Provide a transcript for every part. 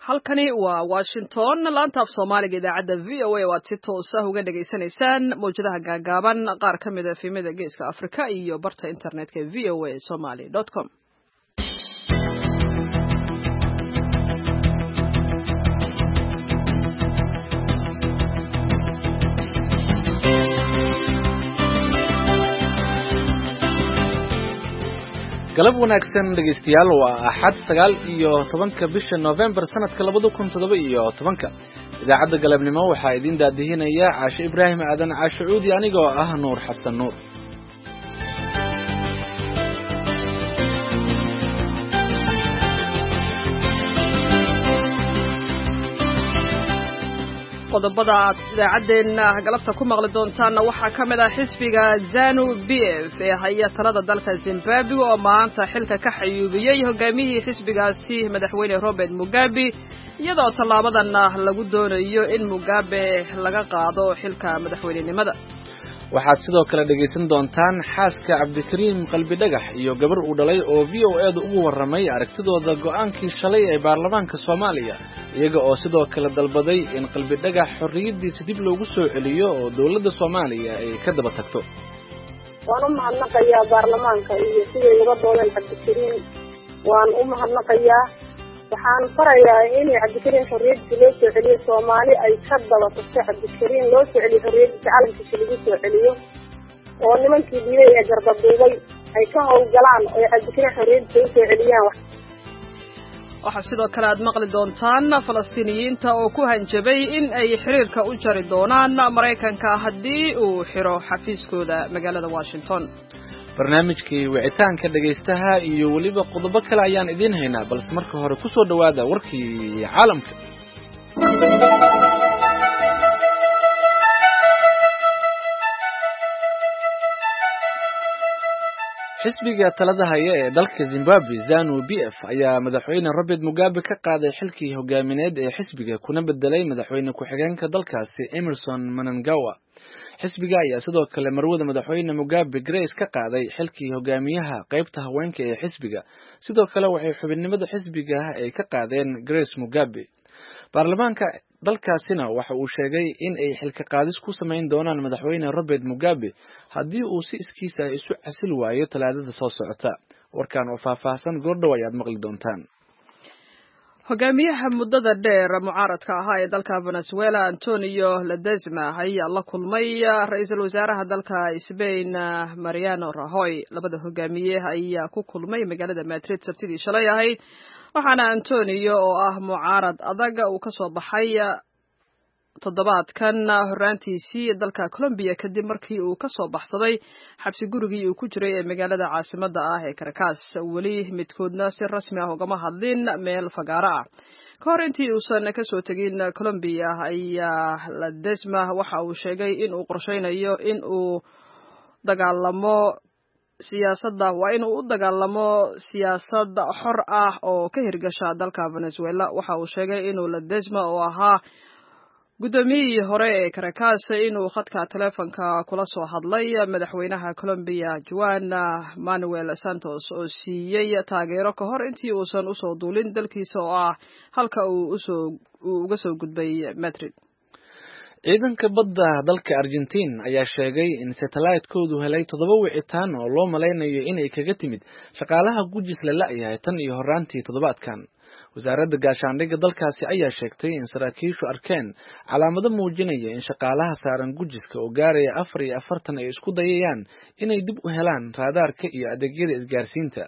halkani waa Washington laanta af Soomaaliga idaacadda VOA waad si toos ah uga dhageysanaysaan mowjadaha gaagaaban qaar ka mid ah filimada geeska Afrika iyo barta internetka voasomali.com. galab wanaagsan dhegeystayaal waa axad 9 bisha November sanadka 2017 idaacadda galabnimo waxaa idin daadihinaya Caasho Ibraahim Aadan Caasho Cuudi anigoo ah Nuur Xasan Nuur qodobada idaacadeena galabta ku maqli doontaan waxaa kamid ah xisbiga ZANU-PF ee haya talada dalka Zimbabwe oo maanta xilka ka xayuubiyay hogaamiyihii xisbigaasi madaxweyne Robert Mugabe iyadoo tallaabadan lagu doonayo in Mugabe laga qaado xilka madaxweynenimada. waxaad sidoo kale dhageysan doontaan xaaska Cabdikariim Qalbi Dhagax iyo gabar uu dhalay oo VOA-da ugu waramay aragtidooda go'aankii shalay ee baarlamaanka Soomaaliya iyaga oo sidoo kale dalbaday in Qalbi Dhagax xorriyadiisa dib loogu soo celiyo oo dawladda Soomaaliya ay ka daba tagto. waan u mahadnaqayaa baarlamaanka iyo sidii uga doodeen Cabdikariim waan u mahadnaqayaa waxaan farayaa in Cabdikariim xorriyadiisa loo soo celiyo Soomaali ay ka daba tagto Cabdikariim loo soo celiyo xorriyadiisa calankiisa lagu soo celiyo oo nimankii diiday ee garbaduubay ay ka howlgalaan oo Cabdikariim xorriyadiisa u soo celiyaan. waxaa sidoo kale aad maqli doontaan Falastiiniyiinta oo ku hanjabay in ay xiriirka u jari doonaan Mareykanka haddii uu xiro xafiiskooda magaalada Washington. barnaamijkii wicitaanka dhageystaha iyo waliba qodobo kale ayaan idin haynaa balse marka hore ku soo dhawaada warkii caalamka. xisbiga talada haya ee dalka Zimbabwe ZANU-PF ayaa madaxweyne Robert Mugabe ka qaaday xilkii hogaamineed ee xisbiga kuna bedelay madaxweyne ku-xigeenka dalkaasi Emmerson Mnangagwa. xisbiga ayaa sidoo kale marwada madaxweyne Mugabe Grace ka qaaday xilkii hogaamiyaha qaybta haweenka ee xisbiga sidoo kale waxay xubinimada xisbiga ay ka qaadeen Grace Mugabe. baarlamaanka dalkaasina waxa uu sheegay in ay xilka qaadis ku sameyn doonaan madaxweyne Robert Mugabe haddii uu si iskiis ah isu casil waayo talaadada soo socota. warkan oo faahfaahsan goordhow ayaad maqli doontaan. hogaamiyaha muddada dheer mucaaradka ahaa ee dalka Venezuela Antonio Ledezma ayaa la kulmay ra'iisul wasaaraha dalka Spain Mariano Rajoy. labada hogaamiye ayaa ku kulmay magaalada Madrid sabtidii shalay ahayd waxaana Antonio oo ah mucaarad adag uu ka soo baxay toddobaadkan horaantiisii dalka Colombia kadib markii uu ka soo baxsaday xabsi gurigii uu ku jiray ee magaalada caasimadda ah ee Caracas. weli midkoodna si rasmi ah ugama hadlin meel fagaara ah ka hor intii uusan ka soo tegin Colombia ayaa Ledezma waxa uu sheegay in uu qorsheynayo in uu dagaalamo siyaasad xor ah oo ka hirgasha dalka Venezuela. waxa uu sheegay inuu Ledezma oo ahaa gudoomiyihii hore ee Caracas inuu khadka teleefanka kula soo hadlay madaxweynaha Colombia Juan Manuel Santos oo siiyay taageero ka hor intii uusan usoo duulin dalkiisa oo ah halka uu uga soo gudbay Madrid. ciidanka badda dalka Argentina ayaa sheegay in satellite-koodu helay 7 wicitaan oo loo maleynayo inay kaga timid shaqaalaha gujis la la'yahay tan iyo horaantii toddobaadkan. wasaaradda gaashaandhigga dalkaasi ayaa sheegtay in saraakiishu arkeen calaamado muujinaya in shaqaalaha saaran gujiska oo gaaraya 44 ay isku dayayaan inay dib u helaan raadaarka iyo adeegyada isgaarsiinta.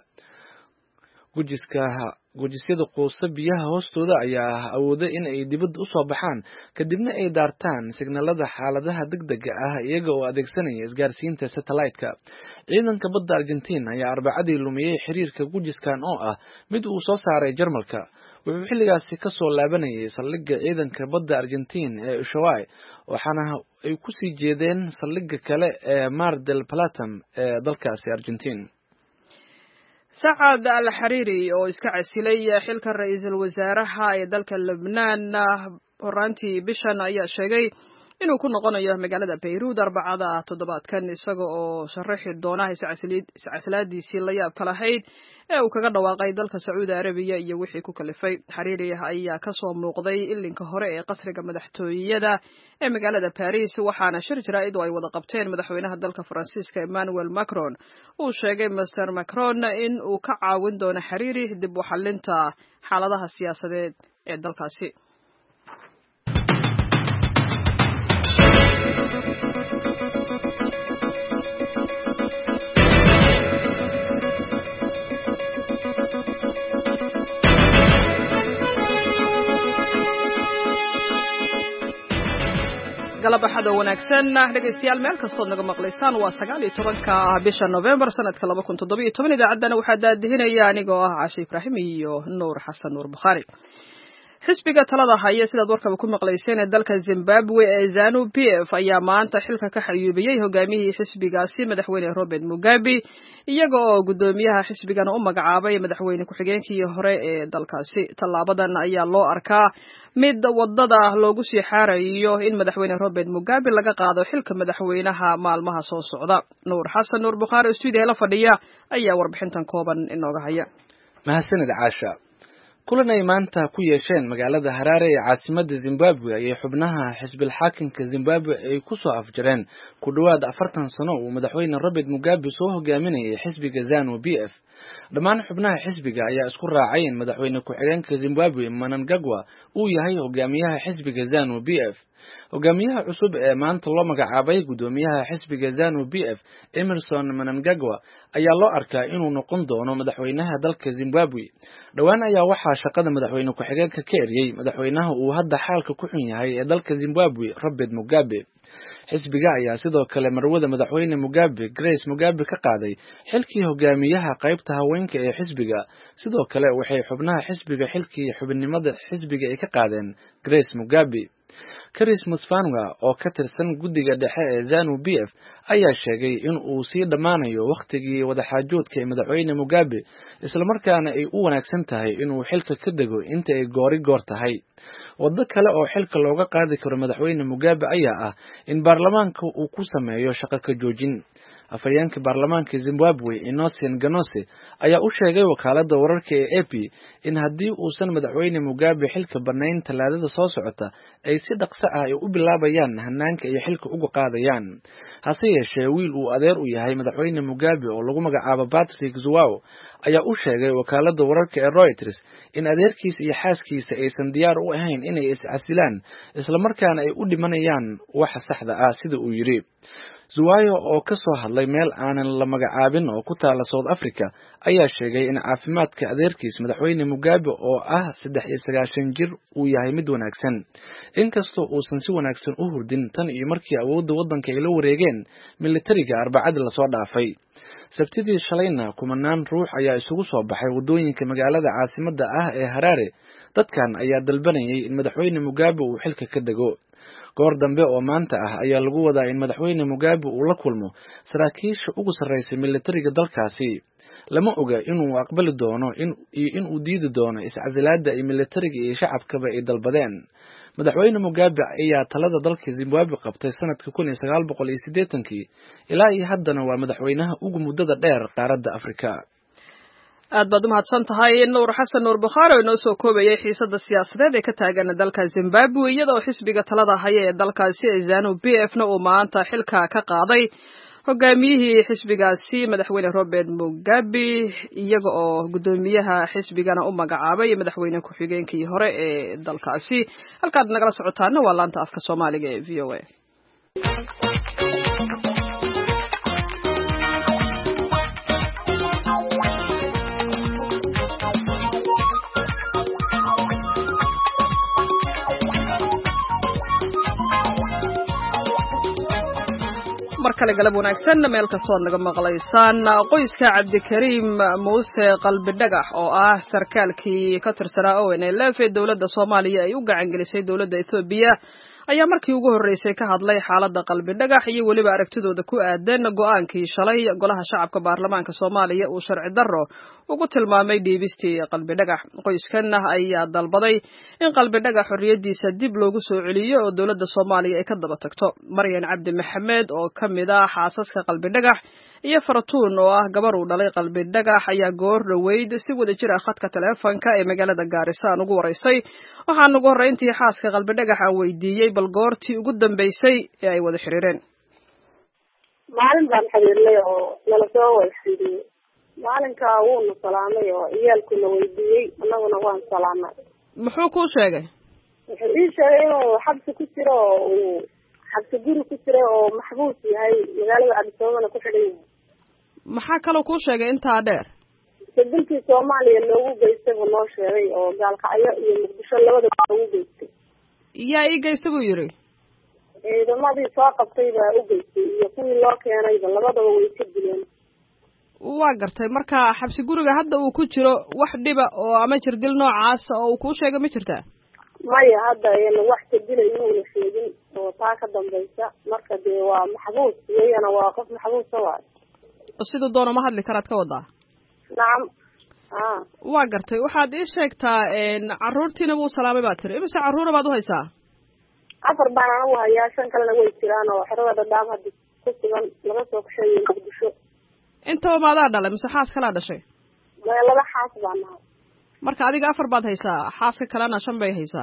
gujisyada quusa biyaha hoostooda ayaa awooda in ay dibadda u soo baxaan kadibna ay daartaan signalada xaaladaha degdega ah iyaga oo adeegsanaya isgaarsiinta satellite-ka. ciidanka badda Argentina ayaa Arbacadii lumiyay xiriirka gujiskan oo ah mid uu soo saaray Jarmalka. wuxuu xilligaasi ka soo laabanayay saldhigga ciidanka badda Argentina ee Ushuaia waxaana ay ku sii jeedeen saldhigga kale ee Mar del Plata ee dalkaasi Argentina. Saad al-Hariri oo iska casilay xilka ra'iisul wasaaraha ee dalka Lebanon horaantii bishan ayaa sheegay inuu ku noqonayo magaalada Beirut Arbacada toddobaadkan isaga oo sharaxi doona iscaslaadiisii la yaabka lahayd ee uu kaga dhawaaqay dalka Sacuudi Arabiya iyo wixii ku kalifay. Xariiri ayaa ka soo muuqday ilinka hore ee qasriga madaxtooyada ee magaalada Paris waxaana shir jaraa'id oo ay wada qabteen madaxweynaha dalka Faransiiska Emmanuel Macron uu sheegay Mr Macron in uu ka caawin doono Xariiri dib u xallinta xaaladaha siyaasadeed ee dalkaasi. galab axad oo wanaagsan dhegaystayaal meel kastood naga maqlaysaan waa 19 bisha November sanadka 2017 idaacadana waxaa daadihinaya anigoo ah Caashe Ibraahim iyo Nuur Xasan Nuur Bukhari. xisbiga talada haya sidaad warkaba ku maqlayseen ee dalka Zimbabwe ee ZANU-PF ayaa maanta xilka ka xayuubiyay hogaamiyihii xisbigaasi madaxweyne Robert Mugabe iyaga oo gudoomiyaha xisbigana u magacaabay madaxweyne ku-xigeenkii hore ee dalkaasi. Tallaabadan ayaa loo arkaa mid wadada loogu sii xaarayo in madaxweyne Robert Mugabe laga qaado xilka madaxweynaha maalmaha soo socda. Nuur Xasan Nuur Bukhari studio la fadhiya ayaa warbixintan kooban inooga haya. mahadsanid Caasha. kulan ay maanta ku yeesheen magaalada Harare ee caasimadda Zimbabwe ayay xubnaha xisbil xaakimka Zimbabwe ay ku soo afjareen ku dhawaad 40 sano uu madaxweyne Robert Mugabe soo hogaaminayay xisbiga ZANU-PF. dhammaan xubnaha xisbiga ayaa isku raacay in madaxweyne ku-xigeenka Zimbabwe Mnangagwa uu yahay hogaamiyaha xisbiga ZANU-PF. hogaamiyaha cusub ee maanta loo magacaabay gudoomiyaha xisbiga ZANU-PF Emmerson Mnangagwa ayaa loo arkaa inuu noqon doono madaxweynaha dalka Zimbabwe. dhawaan ayaa waxaa shaqada madaxweyne ku-xigeenka ka eriyay madaxweynaha uu hadda xaalka ku xun yahay ee dalka Zimbabwe Robert Mugabe. xisbiga ayaa sidoo kale marwada madaxweyne Mugabe Grace Mugabe ka qaaday xilkii hogaamiyaha qaybta haweenka ee xisbiga. sidoo kale waxay xubnaha xisbiga xilkii xubinimada xisbiga ay ka qaadeen Grace Mugabe. Chris Musfanga oo ka tirsan guddiga dhexe ee ZANU-PF ayaa sheegay in uu sii dhamaanayo waqtigii wadaxaajoodka ee madaxweyne Mugabe isla markaana ay u wanaagsan tahay inuu xilka ka dego inta ay goor tahay. waddo kale oo xilka looga qaadi karo madaxweyne Mugabe ayaa ah in baarlamaanka uu ku sameeyo shaqo ka joojin. afhayeenka baarlamaanka Zimbabwe Innocent Ganose ayaa u sheegay wakaaladda wararka ee AP in haddii uusan madaxweyne Mugabe xilka banayn talaadada soo socota ay si dhaqso ah ay u bilaabayaan hanaanka ay xilka uga qaadayaan. hase yeeshee wiil uu adeer u yahay madaxweyne Mugabe oo lagu magacaabo Patrick Zhuwao ayaa u sheegay wakaaladda wararka ee Reuters in adeerkiisa iyo xaaskiisa aysan diyaar u ahayn inay iscasilaan isla markaana ay u dhimanayaan waxa saxda ah sida uu yiri. Zhuwao oo ka soo hadlay meel aanan la magacaabin oo ku taala South Africa ayaa sheegay in caafimaadka adeerkiis madaxweyne Mugabe oo ah 93 jir uu yahay mid wanaagsan. inkastoo uusan si wanaagsan u hurdin tan iyo markii awoodda waddanka ay la wareegeen militariga Arbacada la soo dhaafay. sabtidii shalayna kumanaan ruux ayaa isugu soo baxay wadooyinka magaalada caasimadda ah ee Harare. dadkan ayaa dalbanayay in madaxweyne Mugabe uu xilka ka dego. goor dambe oo maanta ah ayaa lagu wadaa in madaxweyne Mugabe uu la kulmo saraakiisha ugu sarreysay militariga dalkaasi. lama oga inuu aqbali doono in uu diidi doono iscasilaadda ay militariga iyo shacabkaba ay dalbadeen. madaxweyne Mugabe ayaa talada dalka Zimbabwe qabtay sanadka 1980 ilaa iyo haddana waa madaxweynaha ugu muddada dheer qaaradda Afrika. aad baad u mahadsan tahay Nuur Xasan Nuur Bukhari oo noo soo koobayay xiisadda siyaasadeed ee ka taagan dalka Zimbabwe iyadoo xisbiga talada haya ee dalkaasi ee ZANU-PF-na uu maanta xilka ka qaaday hogaamiyihii xisbigaasi madaxweyne Robert Mugabe iyaga oo gudoomiyaha xisbigana u magacaabay madaxweyne ku-xigeenkii hore ee dalkaasi. halkaad nagala socotaana waa laanta afka Soomaaliga ee VOA. markale galab wanaagsan meel kastoo aad naga maqlaysaan. qoyska Cabdikariim Muuse Qalbi Dhagax oo ah sarkaalkii ka tirsanaa ONLF ee dowladda Soomaaliya ay u gacan gelisay dowladda Ethiopia ayaa markii ugu horreysay ka hadlay xaaladda qalbi dhagax iyo weliba aragtidooda ku aadan go'aankii shalay golaha shacabka baarlamaanka Soomaaliya uu sharci darro ugu tilmaamay dhiibistii qalbi dhagax. Qoyskan ayaa dalbaday in qalbi dhagax xorriyadiisa dib loogu soo celiyo oo dowladda Soomaaliya ay ka daba tagto. Maryan Cabdi Maxamed oo ka mid ah xaasaska qalbi dhagax iyo Fartuun oo ah gabar uu dhalay qalbi dhagax ayaa goor dhaweyd si wada jir ah khadka taleefanka ee magaalada Gaarisa aan ugu wareysay. Waxaan ugu horreyntii xaaska qalbi dhagax aan weydiiyey bal goortii ugu dambeysay ee ay wada xiriireen. maalin baan xiriirnay oo nala soo wada xiriiriyey. maalinka wuuna salaamay oo ciyaalkuna weydiiyey annaguna waan salaamay. Muxuu kuu sheegay? wuxuu ii sheegay inuu xabsi ku jiro oo uu xabsi guri ku jiro oo maxbuus yahay magaalada Cabdisoomana ku xidhan yahay. Maxaa kaloo kuu sheegay intaa dheer? dalkii Soomaaliya loogu geystay buu noo sheegay oo gaalkacyo iyo Muqdisho labadaba loogu geystay. Yaa ii geystay buu yiri. ciidamadii soo qabtay baa u geystay iyo kuwii loo keenayba labadaba way ka dileen. waa gartay marka xabsi guriga hadda uu ku jiro wax dhiba oo ama jirdil noocaas oo uu kuu sheegay ma jirtaa? maya hadda wax ka dilay inuu la sheegin oo taa ka dambaysa marka dee waa maxbuus iyana waa qof maxbuus ah. sidoo doono ma hadli karaad ka wadaa? nacam. waa gartay waxaad ii sheegtaa carruurtiina wuu salaamay baad tiri imise carruura baad u haysaa? 4 baan anigu hayaa 5 kalena way jiraan oo xerada Dadaab hadda ku sugan laga soo kaxeeyay Muqdisho. intaba maadaa dhalay mise xaas kalaa dhashay? laba xaas baan nahay. marka adiga 4 baad haysaa xaaska kalena 5 bay haysaa.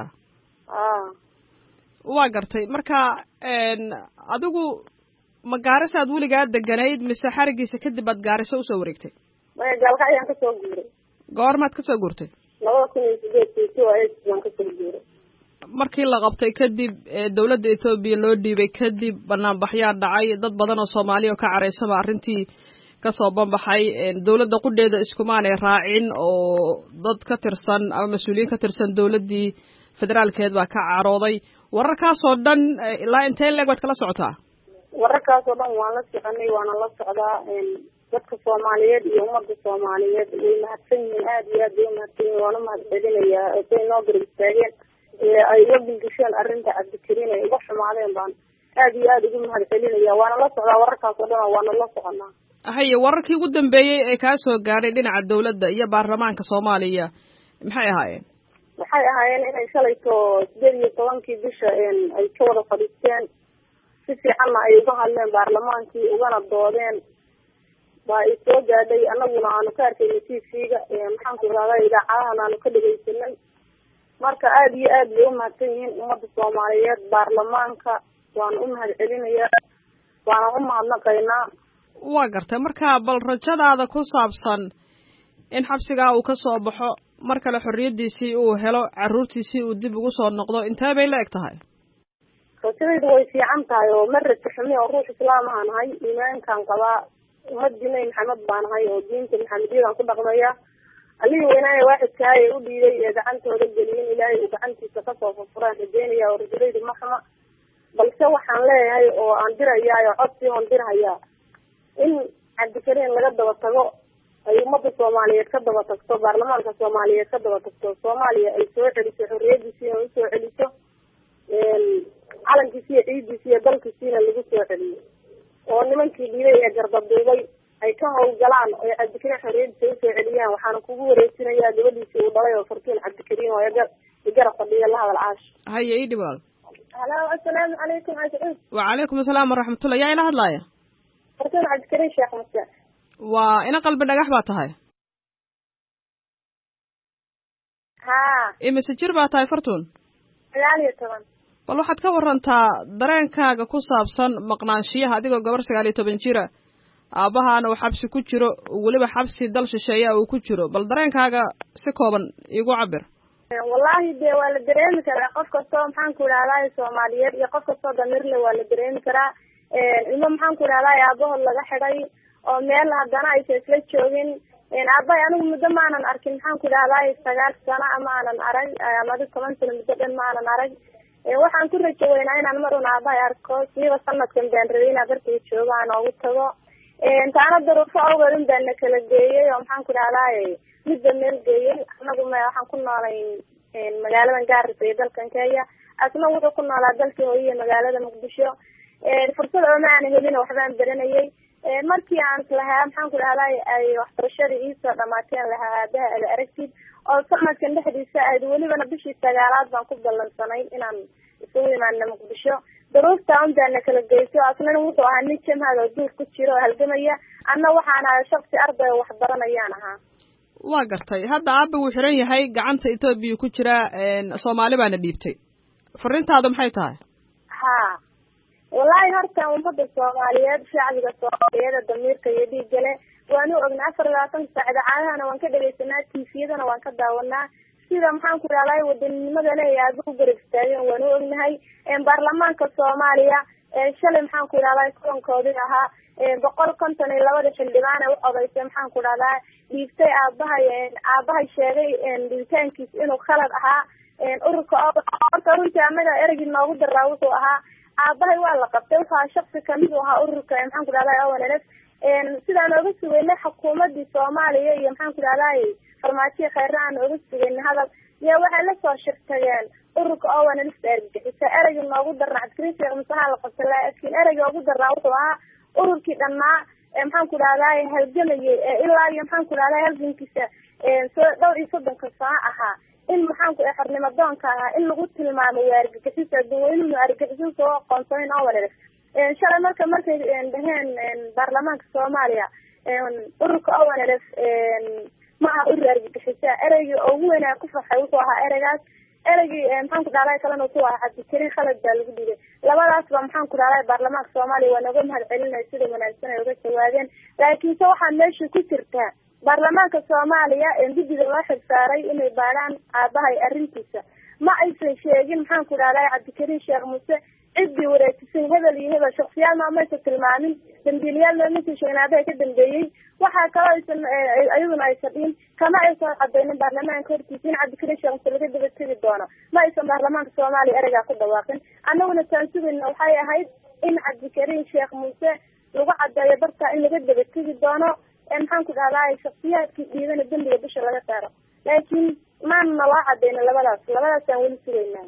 waa gartay marka adigu ma Gaarisa aad weligaa deganayd mise xarigiisa kadib aad Gaarisa usoo wareegtay? maya gaalkacyaan ka soo guuray. goormaad ka soo guurtay? 2008 baan ka soo guuray. markii la qabtay kadib dawladda Ethiopia loo dhiibay kadib banaanbaxyaa dhacay dad badan oo Soomaaliya ka careysaba arrintii ka soo banbaxay dawladda qudheeda iskumaanay raacin oo dad ka tirsan ama mas'uuliyiin ka tirsan dawladdii federaalkeed baa ka carooday wararkaas oo dhan ilaa intee leeg waad kala socotaa? wararkaas oo dhan waan la soconay waana la socdaa dadka Soomaaliyeed iyo ummadda Soomaaliyeed way mahadsan yihiin aad iyo aad bay mahadsan yihiin waana mahadcelinayaa ay noo garab istaageen ay uga gasheen arrinta Cabdikariin ay uga xumaadeen baan aad iyo aad ugu mahadcelinayaa waana la socdaa wararkaas oo dhan waana la soconaa. haye wararkii ugu dambeeyay ee ka soo gaaray dhinaca dawladda iyo baarlamaanka Soomaaliya maxay ahaayeen? waxay ahaayeen inay shalayto 18 bisha ay ka wada fadhiisteen si fiicanna ay uga hadleen baarlamaankii ugana doodeen baa ay soo gaadhay annaguna aanu ka arkay TV-ga maxaan ku raadayay idaacadahan aanu ka dhageysanay marka aad iyo aad bay u mahadsan yihiin ummadda Soomaaliyeed baarlamaanka waan u mahadcelinayaa waana u mahadnaqaynaa. waa gartay marka bal rajadaada ku saabsan in xabsigaa uu ka soo baxo mar kale xorriyadiisii uu helo carruurtiisii uu dib ugu soo noqdo intee bay la eg tahay? rajadaydu way fiican tahay oo ma rajo xumi oo ruux islaam ahaan nahay iimaankaan qabaa ummadii Nabi Maxamed baan nahay oo diinta maxamediyadaan ku dhaqmaya allihii weynaaye waaxidkaa ee u dhiibay ee gacantooda geliyeen ilaahay uu gacantiisa kasoo furfuraan rajeynaya oo rajadaydu ma xuma balse waxaan leeyahay oo aan dirayaa oo codsi oon dirhayaa in Cabdikariin laga daba tago ay ummadda Soomaaliyeed ka daba tagto baarlamaanka Soomaaliyeed ka daba tagto Soomaaliya ay soo celiso xorriyadiisii oo soo celiso calankiisii iyo ciidiisii iyo dalkiisiina lagu soo celiyo oo nimankii dhiibay ee gardaduubay ay ka howlgalaan oo Cabdikariin xorriyadiisa u soo celiyaan waxaan kugu wareejinayaa gabadhiisii uu dhalay oo Fartuun Cabdikariin oo garab fadhiya la hadal caash. haye ii dhibaal. Hello assalaamu calaykum asalaam. wa calaykum asalaam waraxmatullahi yaa ila hadlaaya? Fartuun Cabdikariin Sheekh Muuse. waa ina qalbi dhagax baa tahay? imise jir baa tahay Fartuun? 19. bal waxaad ka warantaa dareenkaaga ku saabsan maqnaanshiyaha adigoo gabar 19 jira aabahaana uu xabsi ku jiro weliba xabsi dal shisheeya uu ku jiro bal dareenkaaga si kooban igu cabir. wallahi dee waa la dareemi karaa qof kastoo maxaan ku idhahdaa Soomaaliyeed iyo qof kastoo damirle waa la dareemi karaa ilmo maxaan ku idhahdaa aabahood laga xidhay oo meel haddana aysan isla joogin aabbahay anigu muddo maanan arkin maxaan ku idhahdaa 9 sano ama aanan arag ama 10 sano muddo dhan maanan arag waxaan ku rajo weynaa inaan mar un aabbahay arko siiba sanadkan baan rabay inaan dartiga joogo aan ugu tago taana daruufo awgeed un baan na kala geeyey oo maxaan ku idhahdaa midba meel geeyey anagu waxaan ku noolay magaaladan Gaarisa ee dalkan Kenya asna wuxuu ku noolaa dalkii hooye magaalada muqdisho fursad oo ma aan helin waxbaan baranayay markii aan lahaa maxaan ku dhahday ay waxbarashadii iisoo dhamaateen lahaa aabaha ala aragtid oo sanadkan dhexdiisa ahayd welibana bishii 9aad baan ku ballansanay inaan isugu imaano muqdisho duruufta untaana kala geyso asna wuxuu ahaa nin jamhad oo duur ku jiro oo halgamaya anna waxaan ahay shakhsi arday wax baranayaan ahaa waa gartay hadda aabba wuu xiran yahay gacanta Itoobiya ku jira Soomaali baana dhiibtay fariintaadu maxay tahay ha wallahi horta ummadda Soomaaliyeed shacbiga Soomaaliyeed damiirka iyo dhiigale waan u ognaa 24 saacada caadana waan ka dhageysanaa TV-yadana waan ka daawanaa sida maxaan ku raadayay wadanimada leeyahay aad u garab istaageen waan u ognahay baarlamaanka Soomaaliya shalay maxaan ku raadayay kulankoodii ahaa 152 xildhibaan oo odaysay maxaan ku raadayay dhiibtay aabahay sheegay dhiibtaankiis inuu khalad ahaa ururka horta runtii anaga eragii noogu daraa wuxuu ahaa aabahay waa la qabtay waxaa shakhsi kamid ahaa ururka maxaan ku raadayay ONLF sidaan oga sugeynay xukuumadii Soomaaliya iyo maxaan ku raadayay farmaajo khayr aan oga sugeynay hadal iyo waxay la soo shirtageen ururka ONLF argagixisa eragii noogu daraa Cabdikariin Musaha la qabtay laakiin eragii ugu daraa wuxuu ahaa ururkii dhanaa maxaan ku raadayay halgamayay ilaa iyo maxaan ku raadayay halgankiisa soo dhowr iyo 30 sano ahaa in maxaan ku xornimo doonka ahaa in lagu tilmaamo argagixisa dadweynuhu argagixisa soo aqoonsan oo walaal shalay markay dhaheen baarlamaanka Soomaaliya ururka ONLF ma aha urur argagixisa erayga ugu weyn ku faxay wuxuu ahaa eraygaas eraygi maxaan ku dhaalay kalena wuxuu ahaa Cabdikariin khalad baa lagu dhigay labadaas ba maxaan ku dhaalay baarlamaanka Soomaaliya waa naga mahad celinay sida wanaagsan ay uga jawaabeen laakiin waxa meesha ku jirta baarlamaanka Soomaaliya guddiga loo xilsaaray inay baaraan aabahay arrintiisa ma aysan sheegin maxaan ku dhaalay Cabdikariin Sheekh Muuse cidii wareegsan hebel iyo hebel shakhsiyaad ma aysan tilmaamin dambiilayaal ma aysan sheegin aabahay ka dambeeyay waxa kale aysan ayaduna aysan dhiin kama aysan cadeynin baarlamaanka hortiisa in Cabdikariin Sheekh Muuse laga daba tagi doono ma aysan baarlamaanka Soomaaliya eraga ku dhawaaqin annaguna taasubina waxay ahayd in Cabdikariin Sheekh Muuse lagu cadeeyo barta in laga daba tagi doono maxaan ku dhahday shakhsiyaadkii dhiibana dambiga bisha laga saaro laakiin maan nala cadeyn labadaas aan weli sugeynaa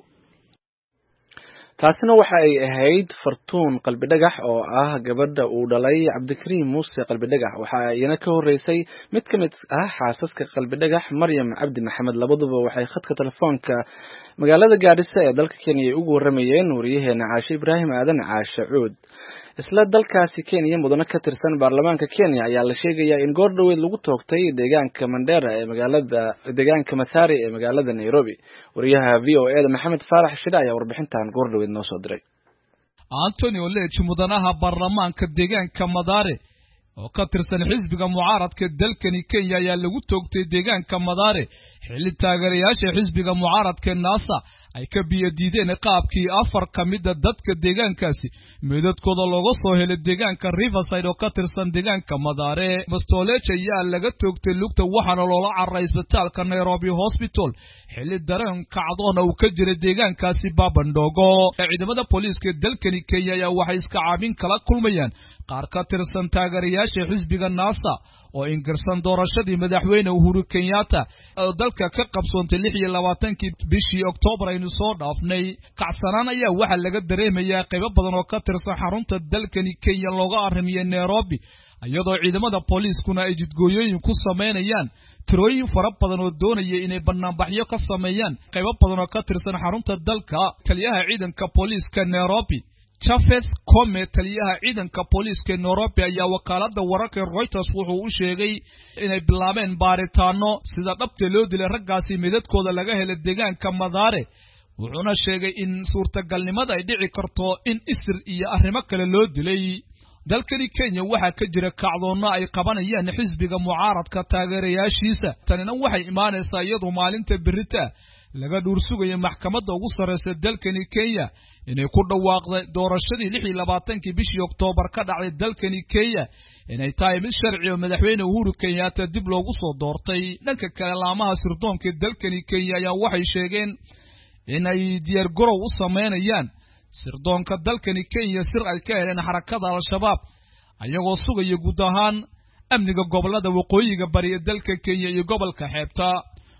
taasina waxa ay ahayd Fartuun Qalbi Dhagax oo ah gabadha uu dhalay Cabdikariin Muuse Qalbi Dhagax waxa ayna ka horeysay mid kamid ah xaasaska Qalbi Dhagax Maryam Cabdi Maxamed labaduba waxay khadka telefoonka magaalada Gaarisa ee dalka Kenya ugu waramayeen wariyaheena Caashe Ibraahim Aadan Caashe Cuud isla dalkaasi Kenya mudane ka tirsan baarlamaanka Kenya ayaa la sheegayaa in goor dhaweed lagu toogtay deegaanka Mandera ee deegaanka Mathare ee magaalada Nairobi wariyaha VOA Maxamed Faarax Shida ayaa warbixintan goor dhaweed noo soo diray Antonio Leach mudanaha baarlamaanka deegaanka Mathare oo ka tirsan xisbiga mucaaradka dalkani Kenya ayaa lagu toogtay deegaanka Mathare xilli taageerayaasha xisbiga mucaaradka NASA ay ka biyadiideen qaabkii 4 kamid ah dadka deegaankaasi meedadkooda looga soo helay deegaanka Riverside oo ka tirsan deegaanka Mathare Leach ayaa laga toogtay lugta waxaana loola carray isbitaalka Nairobi Hospital xilli dareen kacdoon uu ka jiray deegaankaasi Babandogo ciidamada booliiska dalkani Kenya ayaa waxay iska caabin kala kulmayaan qaar ka tirsan taageerayaasha xisbiga NASA oo ingirsan doorashadii madaxweyne Uhuru Kenyatta oo dalka ka qabsoontay 26 bishii Oktoobar aynu soo dhaafnay kacsanaan ayaa waxa laga dareemayaa qayb badan oo ka tirsan xarunta dalkani Kenya looga arrimiyay Nairobi iyadoo ciidamada booliiskuna ay jidgooyooyin ku sameynayaan tirooyin fara badan oo doonaya inay banaanbaxyo ka sameeyaan qayb badan oo ka tirsan xarunta dalka taliyaha ciidanka booliiska Nairobi Chafes Kome taliyaha ciidanka booliiska Nairobi ayaa wakaalada wararka Reuters wuxuu u sheegay inay bilaabeen baaritaano sida dhabta loo dilay raggaasi meedadkooda laga helay deegaanka Mathare wuxuuna sheegay in suurtagalnimada ay dhici karto in isir iyo arrimo kale loo dilay dalkani Kenya waxa ka jira kacdoonno ay qabanayaan xisbiga mucaaradka taageerayaashiisa tanina waxay imaanaysaa iyadoo maalinta berita laga dhuursugayo maxkamadda ugu sareysa dalkani Kenya inay ku dhawaaqday doorashadii 26 bishii Oktoobar ka dhacday dalkani Kenya inay tahay mid sharci oo madaxweyne Uhuru Kenyatta dib loogu soo doortay dhanka kale laamaha sirdoonka dalkani Kenya ayaa waxay sheegeen inay diyaar garow u sameynayaan sirdoonka dalkani Kenya sir ay ka heleen xarakada Al-Shabaab ayagoo sugaya guud ahaan amniga gobolada waqooyiga bari ee dalka Kenya iyo gobolka xeebta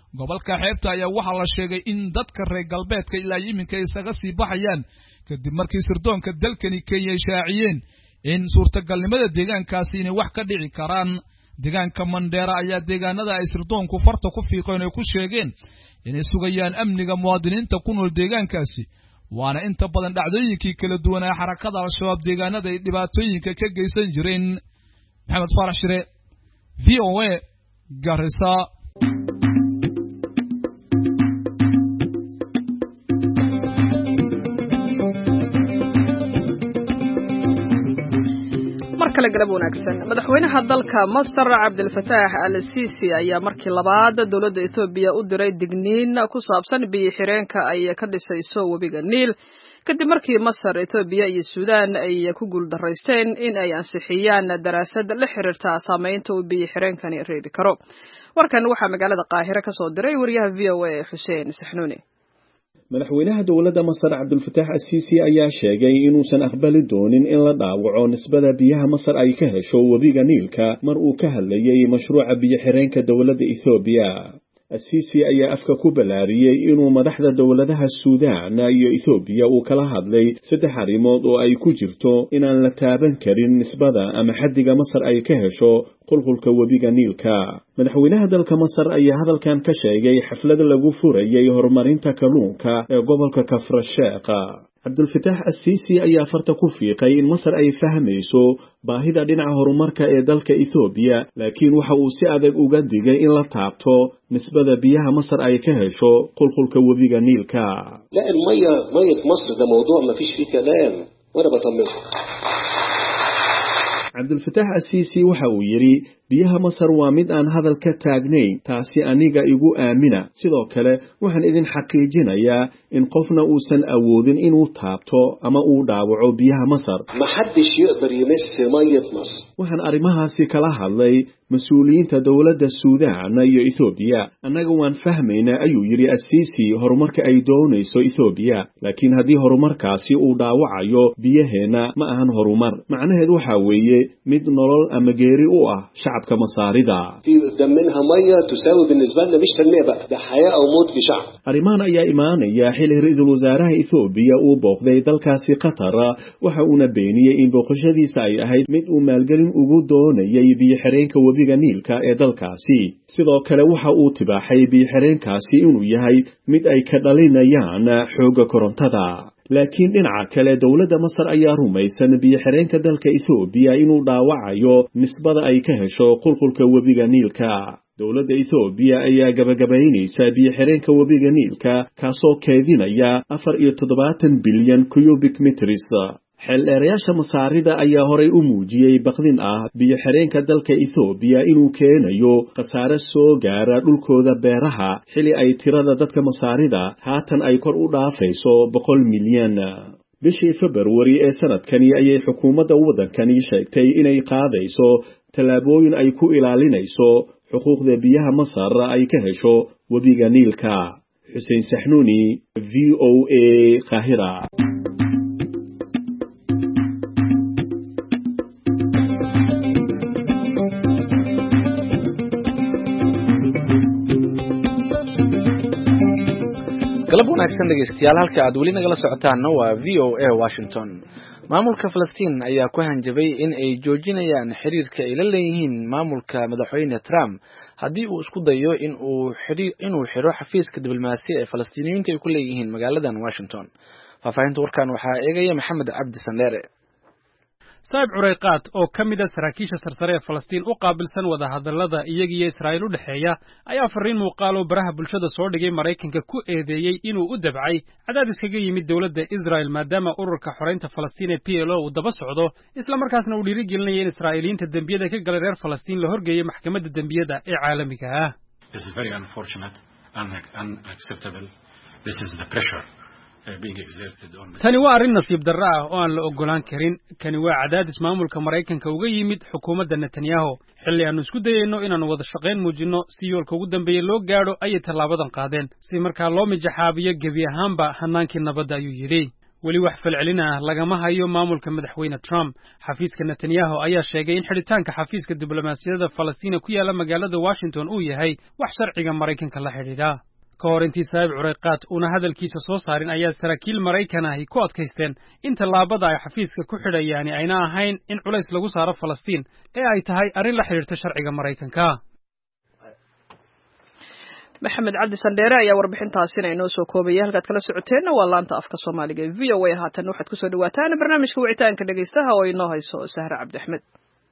gobolka xeebta ayaa waxaa la sheegay in dadka reer galbeedka ilaa iminka isaga sii baxayaan kadib markii sirdoonka dalkani Kenya shaaciyeen in suurtagalnimada deegaankaasi inay wax ka dhici karaan. deegaanka Mandera ayaa deegaanada ay sirdoonku farta ku fiiqeen ay ku sheegeen inay sugayaan amniga muwaadiniinta ku nool deegaankaasi, waana inta badan dhacdooyinkii kala duwan ee xarakada al-shabaab deegaanada ay dhibaatooyinka ka geysan jireen. Maxamed Farax Shire, VOA, Garissa. markale galab wanaagsan. madaxweynaha dalka Masar Cabdilfataax al-Sisi ayaa markii labaad dawladda Itoobiya u diray digniin ku saabsan biyo xireenka ay ka dhisayso webiga Niil kadib markii Masar, Itoobiya iyo Suudaan ay ku guuldareysteen in ay ansixiyaan daraasad la xiriirta saameynta uu biyo xireenkani reebi karo. warkan waxaa magaalada Qaahire ka soo diray wariyaha VOA Xuseen Saxnuuni. madaxweynaha dowladda Masar Cabdilfataax al-Sisi ayaa sheegay inuusan aqbali doonin in la dhaawaco nisbada biyaha Masar ay ka hesho webiga Niilka mar uu ka hadlayay mashruuca biyo xireenka dowladda Itoobiya. al-Sisi ayaa afka ku balaariyay inuu madaxda dowladaha Suudaan iyo Itoobiya uu kala hadlay 3 arrimood oo ay ku jirto inaan la taaban karin nisbada ama xaddiga Masar ay ka hesho qulqulka webiga Niilka. madaxweynaha dalka Masar ayaa hadalkan ka sheegay xaflad lagu furayay horumarinta kalluunka ee gobolka Kafrasheeq. Cabdilfataax al-Sisi ayaa farta ku fiiqay in Masar ay fahmayso baahida dhinaca horumarka ee dalka Itoobiya, laakiin waxa uu si adag uga digay in la taabto nisbada biyaha Masar ay ka hesho qulqulka webiga Niilka. لا مية مصر ده موضوع ما فيش فيه كلام وانا بطمنه. Cabdilfataax al-Sisi waxa uu yiri biyaha Masar waa mid aan hadal ka taagnayn, taasi aniga igu aamina. sidoo kale waxaan idin xaqiijinayaa in qofna uusan awoodin inuu taabto ama uu dhaawaco biyaha Masar. ما حدش يقدر يمس مية مصر. waxaan arrimahaasi kala hadlay mas'uuliyiinta dowladda Suudaan iyo Itoobiya. annaga waan fahmaynaa ayuu yiri al-Sisi horumarka ay doonayso Itoobiya, laakiin haddii horumarkaasi uu dhaawacayo biyaheena ma ahan horumar. macnaheedu waxa weeye mid nolol ama geeri u ah shacabka Masaarida. في قدام منها مية تساوي بالنسبة لنا مش تنمية بقى، ده حياة أو موت لشعب. arrimahan ayaa imaanaya xilli ra'iisul wasaaraha Itoobiya uu booqday dalkaasi Qatar, waxa uuna beeniyay in booqashadiisa ay ahayd mid uu maalgelin ugu doonayay biyo xireenka webiga Niilka ee dalkaasi. sidoo kale waxa uu tibaaxay biyo xireenkaasi inuu yahay mid ay ka dhalinayaan xoogga korontada. laakiin dhinaca kale dowladda Masar ayaa rumaysan biyo xireenka dalka Itoobiya inuu dhaawacayo nisbada ay ka hesho qulqulka webiga Niilka. dowladda Itoobiya ayaa gabagabaynaysa biyo xireenka webiga Niilka kaasoo keedinaya 74 bilyan cubic meters. xeeldheerayaasha Masaarida ayaa horay u muujiyay baqdin ah biyo xireenka dalka Itoobiya inuu keenayo khasaare soo gaara dhulkooda beeraha xilli ay tirada dadka Masaarida haatan ay kor u dhaafayso 100 milyan. bishii February ee sanadkani ayay xukuumadda waddankani sheegtay inay qaadayso tallaabooyin ay ku ilaalinayso xuquuqda biyaha Masar ay ka hesho webiga Niilka. Xuseen Saxnuuni, VOA, Qaahira. galab wanaagsan dhegeystayaal, halka aad weli nagala socotaanna waa VOA Washington. maamulka Falastiin ayaa ku hanjabay in ay joojinayaan xiriirka ay la leeyihiin maamulka madaxweyne Trump haddii uu isku dayo inuu xiro xafiiska diblomaasi ee Falastiiniyiinta ay ku leeyihiin magaaladan Washington. faahfaahinta warkan waxaa eegaya Maxamed Cabdi Sandere. Saib Cureyqaat oo ka mid ah saraakiisha sarsare ee Falastiin u qaabilsan wada hadallada iyaga iyo Israa'iil u dhaxeeya ayaa fariin muuqaal oo baraha bulshada soo dhigay Mareykanka ku eedeeyay inuu u dabcay cadaadis kaga yimid dawladda Israa'iil maadaama ururka xoreynta Falastiin ee PLO uu daba socdo isla markaasna uu dhiirigelinayo in Israa'iiliinta dambiyada ka galay reer Falastiin la horgeeyo maxkamadda dambiyada ee caalamiga ah. This is very unfortunate and unacceptable. This is the pressure tani waa arrin nasiib darro ah oo aan la ogolaan karin. kani waa cadaadis maamulka Mareykanka uga yimid xukuumadda Netanyahu xilli aanu isku dayayno inaanu wada shaqayn muujino si yoolka ugu dambeeya loo gaadho ayay tallaabadan qaadeen si markaa loo mijaxaabiyo gebi ahaanba hanaankii nabadda ayuu yidhi. weli wax falcelin ah lagama hayo maamulka madaxweyne Trump. Xafiiska Netanyahu ayaa sheegay in xidhitaanka xafiiska diblomaasiyadda Falastiin ku yaala magaalada Washington uu yahay wax sharciga Mareykanka la xidhiidha. ka hor intii Saib Ureyqaat una hadalkiisa soo saarin ayaa saraakiil Mareykan ah ku adkaysteen in tallaabada ay xafiiska ku xidhayaan ayna ahayn in culays lagu saaro Falastiin ee ay tahay arrin la xiriirta sharciga Mareykanka. maxamed cabdi sandheere ayaa warbixintaasina inoo soo koobaya halkaad kala socoteenna waa laanta afka Soomaaliga ee VOA. haatan waxaad ku soo dhawaataan barnaamijka wicitaanka dhageystaha oo inoo hayso Sahra Cabdi Axmed.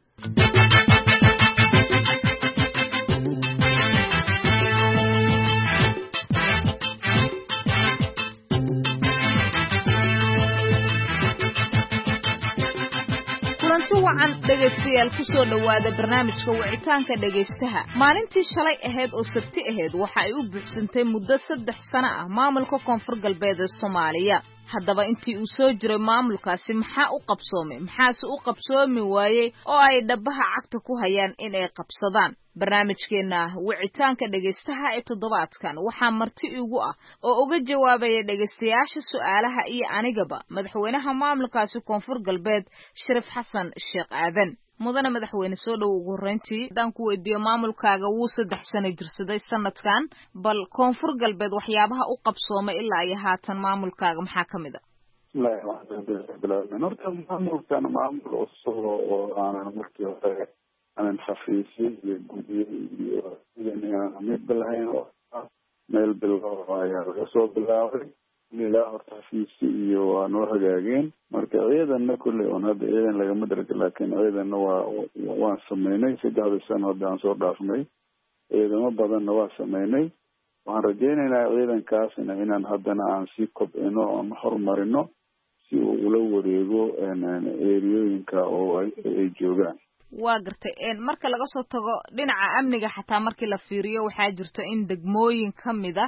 wacan dhageystayaal ku soo dhawaada barnaamijka wicitaanka dhageystaha. maalintii shalay ahayd oo sabti ahayd waxa ay u buuxsantay muddo 3 sano ah maamulka koonfur galbeed ee Soomaaliya. haddaba intii uu soo jiray maamulkaasi maxaa u qabsoomay, maxaase u qabsoomi waayey oo ay dhabaha cagta ku hayaan in ay qabsadaan. barnaamijkeena wicitaanka dhageystaha ee toddobaadkan waxaa marti igu ah oo uga jawaabaya dhageystayaasha su'aalaha iyo anigaba madaxweynaha maamulkaasi koonfur galbeed Shariif Xasan Sheekh Aadan. mudane madaxweyne soo dhow ugu horeyntii hadaan ku weydiiyo maamulkaaga wuu 3 sano jirsaday sanadkan, bal koonfur galbeed waxyaabaha u qabsoomay ilaa iyo haatan maamulkaaga maxaa ka mid ah? horta maamulkan maamul cusub oo aanan markii hore aanan xafiisyo iyo guddiyo iyo mid lahayn oo meel bilow ayaa laga soo bilaabay ilaa horta xafiisyo iyo waa noo hagaageen. marka ciidanna kulley oon hadda ciidan lagama darga laakiin ciidanna waan sameynay 3 sano hadda aan soo dhaafnay, ciidamo badanna waa sameynay. waxaan rajaynaynaa ciidankaasna inaan haddana aan sii kobcino oon horumarino si uu ula wareego eeriyooyinka oo ay joogaan. waa gartay marka laga soo tago dhinaca amniga xataa markii la fiiriyo waxaa jirta in degmooyin kamida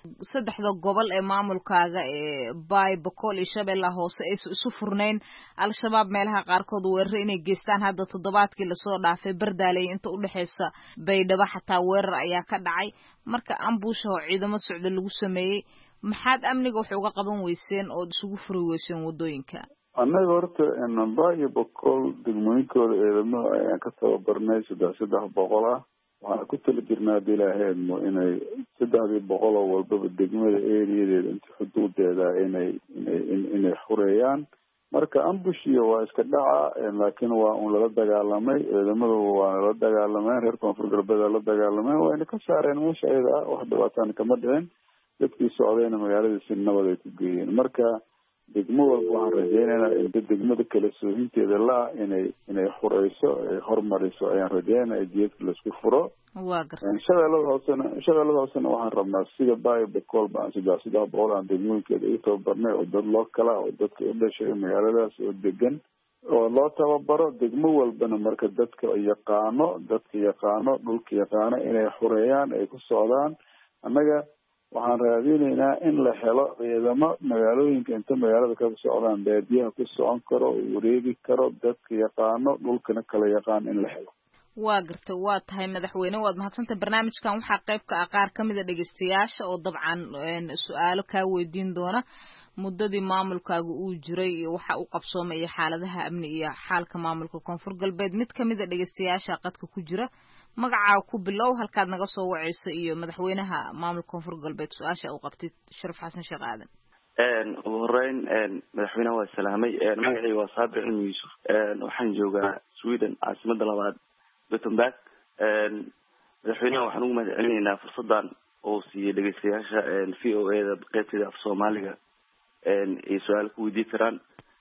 3 gobol ee maamulkaaga ee Bay, Boqol iyo Shabeellaha Hoose ay isu furnayn al-shabaab meelaha qaarkood weerar inay geystaan. hadda toddobaadkii la soo dhaafay Bardaaley inta u dhaxaysa Baydhabo xataa weerar ayaa ka dhacay. marka ambush oo ciidamo socdo lagu sameeyay, maxaad amniga wax uga qaban weyseen oo isugu furi weyseen wadooyinka? annaga horta Bay iyo Boqol degmooyinkooda ciidamo ayaan ka tababarnay 300 ah. waxaan ku tali jirnaa dilaaheedmo inay 300 oo walbaba degmada eeriyadeeda inta xuduudeeda inay xureeyaan. marka ambushiyo waa iska dhaca laakiin waa un lala dagaalamay, ciidamadu waa la dagaalameen, reer koonfur galbeed la dagaalameen, wayna ka saareen meesha ayada ah. wax dhibaataan kama dhicin, dadkii socdayna magaalada si nabad ay ku geeyeen. marka degmo walba waxaan rajaynaynaa in degmada kala soohinteeda inay xureyso ay hormariso ayaan rajaynaa jeedka laisku furo. waa gartay shabeellada hoosena waxaan rabnaa sida Bay Boqol baan 300 aan degmooyinkeeda u tababarnay oo dad loo kala oo dadka u dhashay magaaladaas oo degan oo loo tababaro. degmo walbana marka dadka yaqaano dhulka yaqaano inay xureeyaan ay ku socdaan. annaga waxaan raadinaynaa in la helo ciidamo magaalooyinka inta magaalada ka socdaan baadiyaha ku socon karo, wareegi karo, dadka yaqaano dhulkana kala yaqaan in la helo. waa gartay. waa tahay madaxweyne, waad mahadsantahay. barnaamijkan waxaa qayb ka ah qaar kamid a dhageystayaasha oo dabcan su'aalo kaa weydiin doona muddadii maamulkaaga uu jiray iyo waxa uu qabsoomay xaaladaha amni iyo xaalka maamulka koonfur galbeed. mid kamid a dhageystayaasha qadka ku jira, magacaaga ku bilow, halkaad naga soo waceyso iyo madaxweynaha maamulka koonfur galbeed su'aasha uu qabtay Shariif Xasan Sheekh Aadan. ugu horeyn madaxweynaha waa salaamay. magacayga waa Saabir Cilmi Yuusuf, waxaan joogaa Sweden caasimada labaad Gothenburg. madaxweynaha waxaan ugu mahadcelinaynaa fursadan oo siiyey dhageystayaasha VOA-da qaybteeda af Soomaaliga ay su-aal ku weydiin karaan.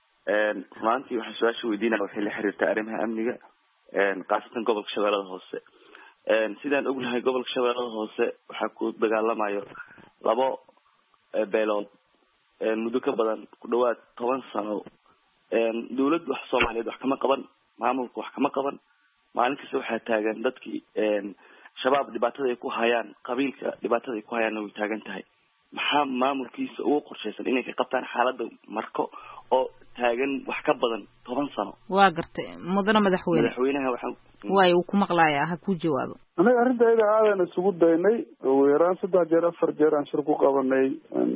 maantii waxaan su-aasha weydiinaya waxay la xiriirtaa arrimaha amniga khaasatan gobolka Shabeellada Hoose. sidaan ognahay gobolka Shabeellada Hoose waxaa ku dagaalamayo 2 beelood muddo ka badan ku dhawaad 10 sano. dawladda wax Soomaaliyeed wax kama qaban, maamulka wax kama qaban. maalin kasta waxaa taagan dadkii shabaab dhibaatada ay ku hayaan, qabiilka dhibaatada ay ku hayaan way taagan tahay. maxaa maamulkiisa ugu qorshaysan inay ka qabtaan xaaladda marko oo taagan wax ka badan 10 sano? waa gartay mudane madaxweynaha waxaan way uu ku maqlayaa ha ku jawaabo. anaga arrinta iyada aadan isugu daynay ugu yaraan 3 jeer 4 jeer aan shir ku qabanay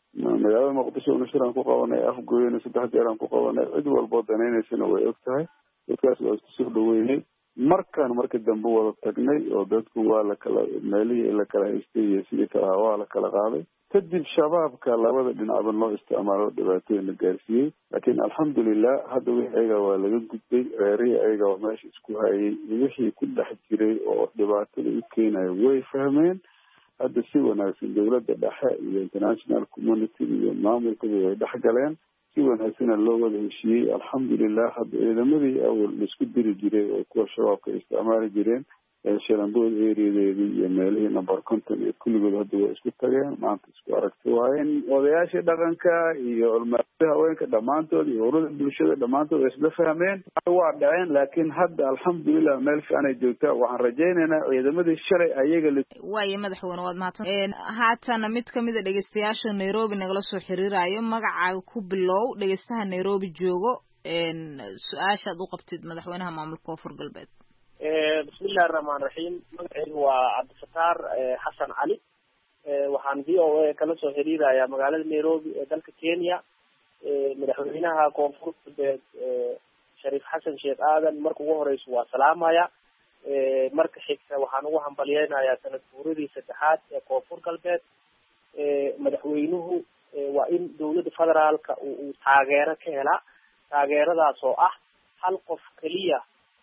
magaalada muqdisho nashiraan ku qabanay, afgooyana 3 jeer aan ku qabanay, cid walbo danaynaysana way og tahay. dadkaas waa isku soo dhaweynay. marka dambe wada tagnay oo dadku waa la kala meelihii la kala haystay iyo sidii kala waa la kala qaaday. kadib shabaabka labada dhinacba loo isticmaalo dhibaatooyin gaarsiiyey. laakiin alxamdulilah hadda wixii ayaga waa laga gudbay. reerihii ayaga waa meesha isku hayay, wixii ku dhex jiray oo dhibaatada u keenaya way fahmeen. hadda si wanaagsan dawladda dhexe iyo international community iyo maamulkaba way dhex galeen. si wanaagsan loo wada heshiiyey. alxamdulilah hadda ciidamadii awal la isku diri jiray oo kuwa shabaabka isticmaali jireen shalambood ereyadeedii iyo meelihii number 50 iyo kulligood hadda waa isku tageen. maanta isku aragti waayeen odayaashii dhaqanka iyo ulmaada haweenka dhammaantood iyo ururada bulshada dhammaantood way isla fahmeen. waa dhaceen laakiin hadda alxamdulilah meel fiican ay joogtaa. waxaan rajaynaynaa ciidamadii shalay ayaga waaye madaxweyne waad mahadsan. haatan mid kamid a dhegeystayaasha Nairobi nagala soo xiriirayo, magacaaga ku bilow, dhegeystaha Nairobi joogo, su-aasha aad u qabtid madaxweynaha maamulka Koonfur Galbeed. bismillahi rahmaani rahiim. magacaygu waa Cabdifataax Xasan Cali. waxaan VOA kala soo xiriirayaa magaalada Nairobi ee dalka Kenya. madaxweynaha Koonfur Galbeed Shariif Xasan Sheekh Aadan marka ugu horeysa waa salaamaya. marka xigta waxaan ugu hambaliyeynayaa sanad guuradii 3aad ee Koonfur Galbeed. madaxweynuhu waa in dawladda federaalka uu taageero ka helaa. taageeradaas oo ah hal qof kaliya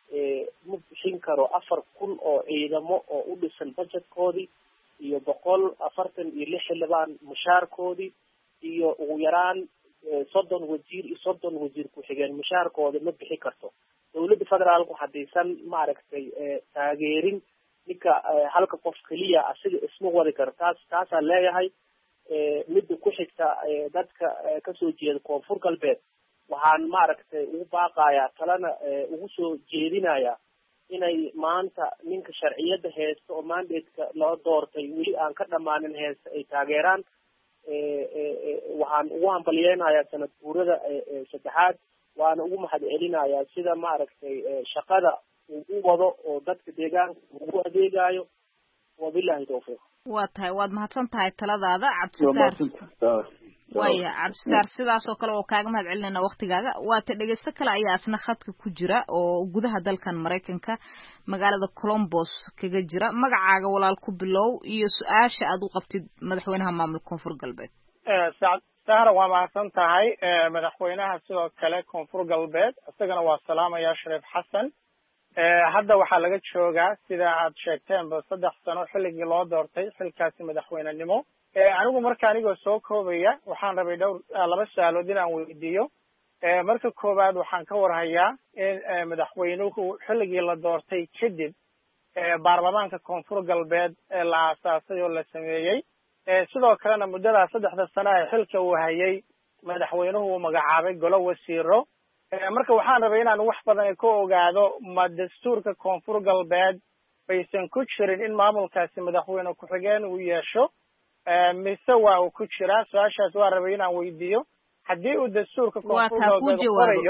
ma bixin karo 4,000 oo ciidamo oo u dhisan budgetkoodii iyo 146 xildhibaan mushaarkoodii iyo ugu yaraan 30 wasiir iyo 30 wasiir ku-xigeen mushaarkooda ma bixi karto. dawladda federaalku haddaysan maaragtay taageerin ninka halka qof keliya asiga isma wadi karo. taasaan leeyahay. midda ku xigta dadka kasoo jeeda Koonfur Galbeed waxaan maaragtay ugu baaqayaa talana ugu soo jeedinayaa inay maanta ninka sharciyada haysta oo mandate-ka loo doortay weli aan ka dhamaanin haysta ay taageeraan. waxaan ugu hambaliyeynayaa sanad guurada 3aad. waana ugu mahadcelinayaa sida maaragtay shaqada uu u wado oo dadka deegaanka ugu adeegayo. wabillahi tawfiiq. waa tahay, waad mahadsan tahay taladaada Cabdifataax. waya Cabdifataax, sidaas oo kale oo kaaga mahad celinayna waqtigaaga. waata dhegeysto kale ayaa asna khadka ku jira oo gudaha dalkan Mareykanka magaalada Columbus kaga jira. magacaaga walaal ku bilow iyo su-aasha aad u qabtid madaxweynaha maamulka Koonfur Galbeed. sahra waa mahadsan tahay. madaxweynaha sidoo kale Koonfur Galbeed isagana waa salaamaya Shariif Xasan. hadda waxaa laga joogaa sida aad sheegteenba 3 sano xilligii loo doortay xilkaasi madaxweynenimo. anigu marka anigoo soo koobaya waxaan rabay 2 su'aalood inaan weydiiyo. marka koowaad waxaan ka warhayaa in madaxweynuhu xilligii la doortay kadib baarlamaanka Koonfur Galbeed la aasaasay oo la sameeyey. sidoo kalena muddada 3 sano ee xilka uu hayay madaxweynuhu uu magacaabay golo wasiiro. marka waxaan rabay inaan wax badan ka ogaado ma dastuurka Koonfur Galbeed baysan ku jirin in maamulkaasi madaxweyne ku-xigeen uu yeesho mise waa uu ku jiraa. su-aashaas waa rabay inaan weydiiyo. haddii uu dastuurka Koonfur Galbeed qorayo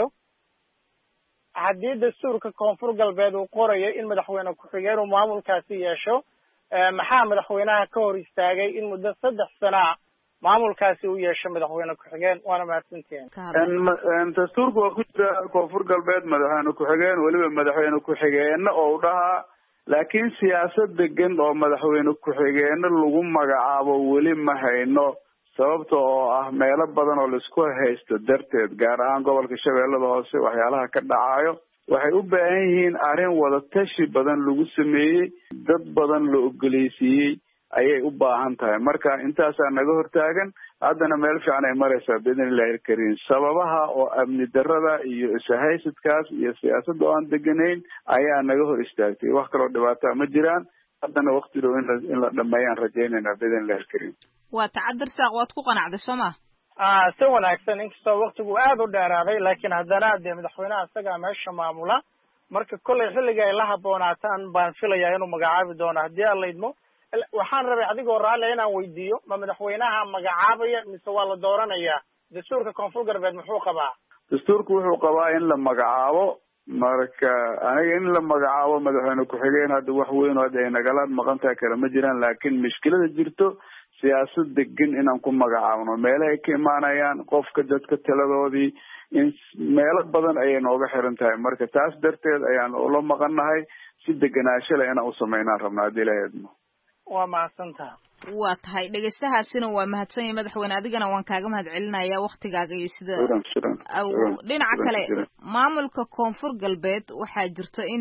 haddii dastuurka Koonfur Galbeed uu qorayo in madaxweyne ku-xigeen uu maamulkaasi yeesho, maxaa madaxweynaha ka hor istaagay in muddo 3 sano maamulkaasi uu yeesho madaxweyne ku-xigeen? waana mahadsantihiin. dastuurku waa ku jira Koonfur Galbeed madaxweyne ku-xigeen, weliba madaxweyne ku-xigeenna oo u dhahaa. laakiin siyaasad degan oo madaxweyne ku-xigeenna lagu magacaabo weli ma hayno. sababta oo ah meelo badan oo laisku haysto darteed, gaar ahaan gobolka Shabeellada Hoose waxyaalaha ka dhacayo waxay u baahan yihiin arrin wada tashi badan lagu sameeyey, dad badan la ogoleysiiyey ayay u baahan tahay. marka intaasaa naga hortaagan. haddana meel fiican ay maraysaa biidnillahi alkariim. sababaha oo amni darrada iyo ishaysadkaas iyo siyaasadda oo aan deganayn ayaa naga hor istaagtay. wax kaloo dhibaataa ma jiraan. haddana waqti dhow in la dhameeyaan rajaynaynaa biidnillahi alkariim. waa Cabdifataax, waad ku qanacday soo ma? si wanaagsan, inkastoo waqtigu aad u dheeraaday laakiin haddana dee madaxweynaha isagaa meesha maamula. marka kolley xilliga ay la haboonaataan baan filayaa inuu magacaabi doono haddii aan la idmo. waxaan rabay adigoo raalli inaan weydiiyo, ma madaxweynaha magacaabaya mise waa la dooranayaa? dastuurka Koonfur Galbeed muxuu qabaa? dastuurku wuxuu qabaa in la magacaabo. marka aniga in la magacaabo madaxweyne ku-xigeen hadda wax weyn oo hadda ay nagala maqan tahay kale ma jiraan. laakiin mushkilada jirto siyaasad degan inaan ku magacaabno meelahay ka imaanayaan qofka dadka taladoodii in meelo badan ayay nooga xiran tahay marka taas darteed ayaan ula maqannahay si degenaansho leh inaan u samaynaan rabnaa haddii ilaahay idmo. waa mahadsantaha. waa tahay dhegeystahaasina waa mahadsan yahay madaxweyne, adigana waan kaaga mahad celinayaa waktigaaga iyo sida dhinaca kale maamulka koonfur galbeed waxaa jirto in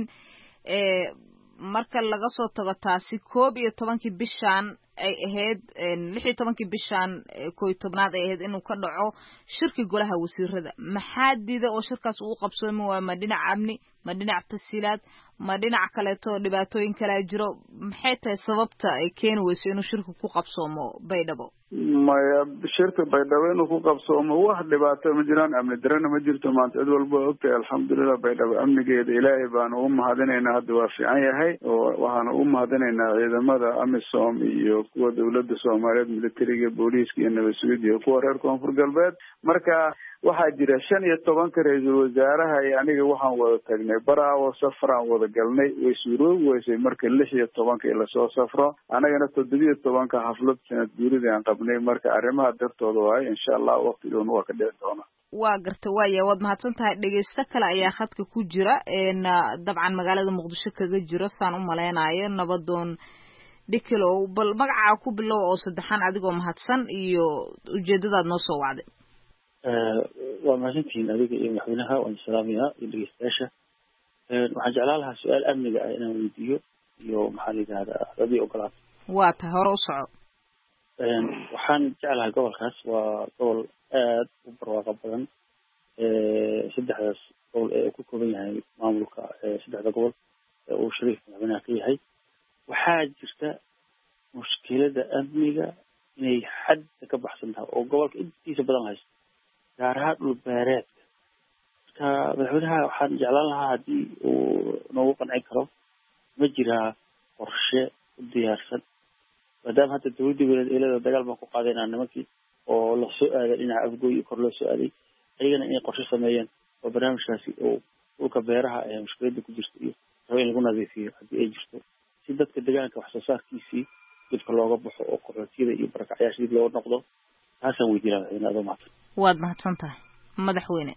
marka laga soo tago taasi 11 bishaan ay ahayd 16 bishaan 11aad ay ahayd inuu ka dhaco shirki golaha wasiirada. maxaa diida oo shirkaas uu qabsoomi waa ma dhinac amni, ma dhinac tasiilaad, ma dhinac kaleeto dhibaatooyin kala jiro? maxay tahay sababta ay keeni weyso inuu shirku ku qabsoomo Baydhabo? maya shirka Baydhabo inuu ku qabsoomo wax dhibaato ma jiraan, amni darana ma jirto. maanta cid walba ogtahay alxamdulilah Baydhabo amnigeeda ilaahay baan ugu mahadinaynaa, hadda waa fiican yahay oo waxaan ugu mahadinaynaa ciidamada AMISOM iyo kuwa dawladda Soomaaliyeed militariga booliiska iyo nabad sugidda iyo kuwa reer koonfur galbeed. marka waxaa jira 15 ra-iisul wasaaraha iyo aniga waxaan wada tagnay Baraawo, safaraan wada galnay, way suuroobi weysay marka 16 ila soo safro, anagana 17 xaflad sanad guuridii aan qabnay. marka arrimaha dartooda waaye insha Allah waqtigoona waa ka dhici doona. waa garta waaya waad mahadsan tahay. dhegeysto kale ayaa khadka ku jira dabcan magaalada Muqdisho kaga jira saan u maleynayo nabadoon Dikilow, bal magacaa ku bilow oo saddexan adigoo mahadsan iyo ujeedadaad noo soo wacday. waa mahadsantihiin adiga iyo madaxweynaha waan salaamayaa iyo dhegeystayaasha. waxaan jeclaan lahaa su-aal amniga ah inaan weydiiyo iyo maxaa la yidhahdaa hadii ogolaato. waa tahay hore u soco. waxaan jeclahay gobolkaas waa gobol aad u barwaaqo badan. saddexdaas gobol ee ku kooban yahay maamulka saddexda gobol ee uu shariif madaxweynaha ka yahay. waxaa jirta mushkilada amniga inay xadda ka baxsan tahay oo gobolka intiisa badan haysto, gaar ahaan dhul beereedka. marka madaxweynaha waxaan jeclaan lahaa haddii uu noogu qancin karo ma jiraa qorshe u diyaarsan, maadaama hadda dawladda walaayada dagaal baan ku qaadaynaa nimankii oo la soo aaday dhinaca afgooy kor loo soo aaday, ayagana inay qorshe sameeyeen oo barnaamijkaasi oo dhulka beeraha ee mushkilada ku jirta iyo rabo in lagu nadiifiyo haddii ay jirto, si dadka deegaanka wax soo saarkiisii dibka looga baxo oo qaxootiyada iyo barakacyaasha dib looga noqdo. taasaan weydiinaa madaxweyne adoo mahadsan. waad mahadsan tahay madaxweyne.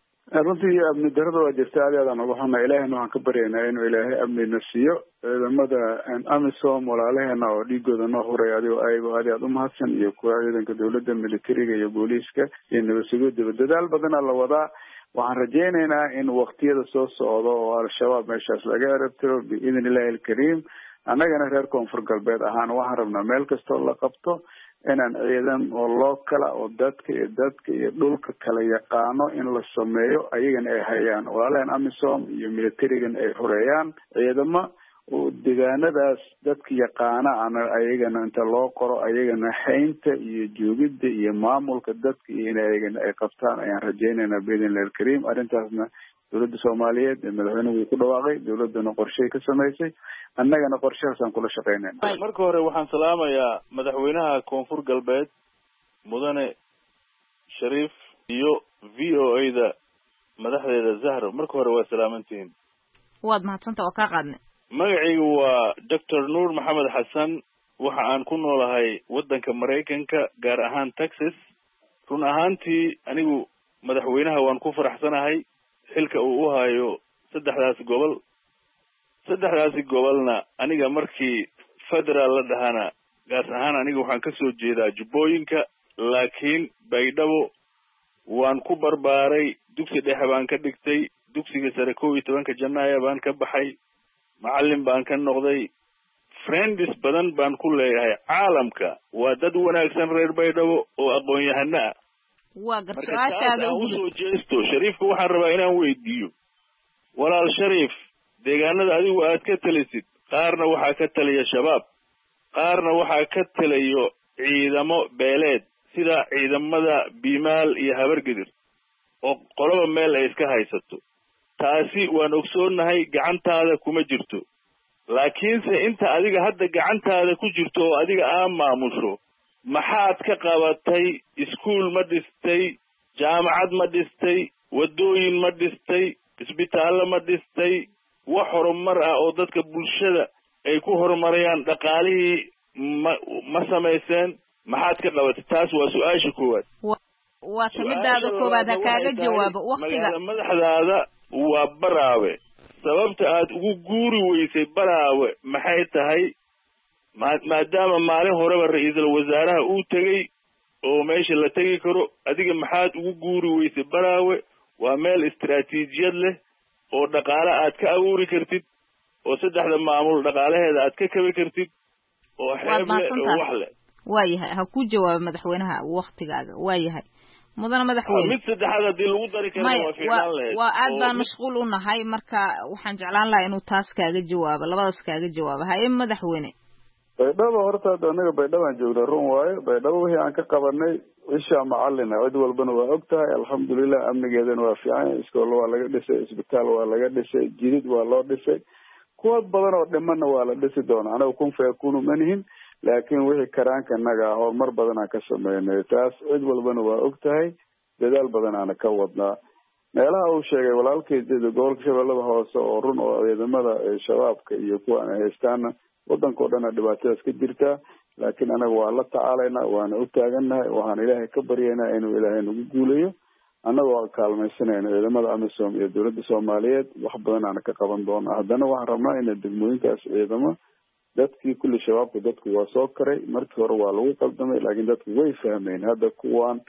runtii amni darada waa jirta aad aadaan uga xunaa. ilaahayna waxaan ka baryaynaa inuu ilaahay amnina siiyo. ciidamada AMISOM walaalaheena oo dhiigooda noo huray adigoo ayagoo aad u mahadsan, iyo kuwa ciidanka dawladda militariga iyo booliiska iyo nabad sugidda dadaal badana la wadaa. waxaan rajaynaynaa in waqtiyada soo socdo oo al-shabaab meeshaas laga erabtiro biidn illaahi alkariim. annagana reer koonfur galbeed ahaan waxaan rabnaa meel kastoo la qabto inaan ciidan oo lookala oo dadka iyo dhulka kala yaqaano in la sameeyo, ayagana ay hayaan walaalaheen AMISOM iyo militarigan ay xoreeyaan ciidamo oo deegaanadaas dadka yaqaana ana ayagana inta loo qoro ayagana haynta iyo joogidda iyo maamulka dadka iyo in ayagana ay qabtaan ayaan rajaynaynaa biidnillahi alkariim. arrintaasna dawladda Soomaaliyeed ee madaxweynuhu ku dhawaaqay, dawladana qorshe ka samaysay, annagana qorshahaasaan kula shaqaynayna. marka hore waxaan salaamayaa madaxweynaha koonfur galbeed mudane Shariif iyo VOA-da madaxdeeda Zahra. marka hore waa salaamantihiin. waad mahadsantahay oo ka qaadnay. magacaygu waa Dr. Nuur Maxamed Xasan. waxa aan ku noolahay waddanka Mareykanka gaar ahaan Texas. run ahaantii anigu madaxweynaha waan ku faraxsanahay xilka uu u hayo saddexdaas gobolna aniga markii federal la dhahana gaar ahaan aniga waxaan ka soo jeedaa Jubbooyinka, laakiin Baydhabo waan ku barbaaray. dugsi dhexe baan ka dhigtay, dugsiga sare 11 Janaayo baan ka baxay, macallin baan ka noqday. friends badan baan ku leeyahay caalamka. waa dad wanaagsan reer Baydhabo oo aqoon-yahano ah. waa garsoashaada ugu soo jeesto Shariifka waxaan rabaa inaan weydiiyo walaal Shariif, deegaanada adigu aad ka talisid qaarna waxaa ka taliya shabaab, qaarna waxaa ka taliyo ciidamo beeleed sida ciidamada Biimaal iyo Habargedir oo qoloba meel ay iska haysato. taasi waan ogsoonahay gacantaada kuma jirto, laakiinse inta adiga hadda gacantaada ku jirto oo adiga aan maamusho maxaad ka qabatay? iskuul ma dhistay? jaamacad ma dhistay? wadooyin ma dhistay? isbitaallo ma dhistay? wax horumar ah oo dadka bulshada ay ku horumarayaan dhaqaalihii ma samayseen? maxaad ka qabatay? taas waa su-aasha koowaad. waa tamidaada koowaad ha kaaga jawaabo waqtiga. magaala madaxdaada waa Baraawe. sababta aad ugu guuri weysay Baraawe maxay tahay? maadaama maalin horeba ra-iisul wasaaraha uu tegey oo meesha la tegi karo, adiga maxaad ugu guuri weysay Baraawe? waa meel istiraatiijiyad leh oo dhaqaale aad ka abuuri kartid, oo saddexda maamul dhaqaalaheeda aad ka kabi kartid, oo xeeb leh oo wax leh. waayahay ha ku jawaabo madaxweynaha waqtigaaga. waayahay mudana madaxweyne. mid saddexaad haddii lagu dari karo waa fiicnaan lahayd. waa aad baan mashquul u nahay, marka waxaan jeclaan lahaa inuu taas kaaga jawaabo, labadaas kaaga jawaabo. haye madaxweyne. baydhabo horta anaga baydhabaan joognaa, run waayo. baydhabo wixii aan ka qabanay ishaa macalina, cid walbana waa og tahay. alxamdulilah amnigeedana waa fiican. iskool waa laga dhisay, isbitaal waa laga dhisay, jidid waa loo dhisay, kuwa badan oo dhimanna waa la dhisi doonaa. anaga kun fayakunu manihin, laakiin wixii karaanka naga ah horumar badan aan ka sameynay, taas cid walbana waa og tahay. dadaal badan aana ka wadnaa. meelaha uu sheegay walaalkeeda gobolka shabeellada hoose oo run oo ciidamada shabaabka iyo kuwa aan haystaana wadanka oo dhan dhibaatadaas ka jirtaa, laakiin anaga waa la tacaalaynaa, waana u taagannahay. waxaan ilaahay ka baryaynaa inuu ilaahay nagu guuleeyo. annagoo kaalmaysanayna ciidamada amisom iyo dowladda Soomaaliyeed, wax badan aan ka qaban doonaa. haddana waxaan rabnaa in degmooyinkaas ciidamo dadkii kulli shabaabka dadku waa soo karay. markii hore waa lagu qaldamay, laakiin dadku way fahmeen. hadda kuwaan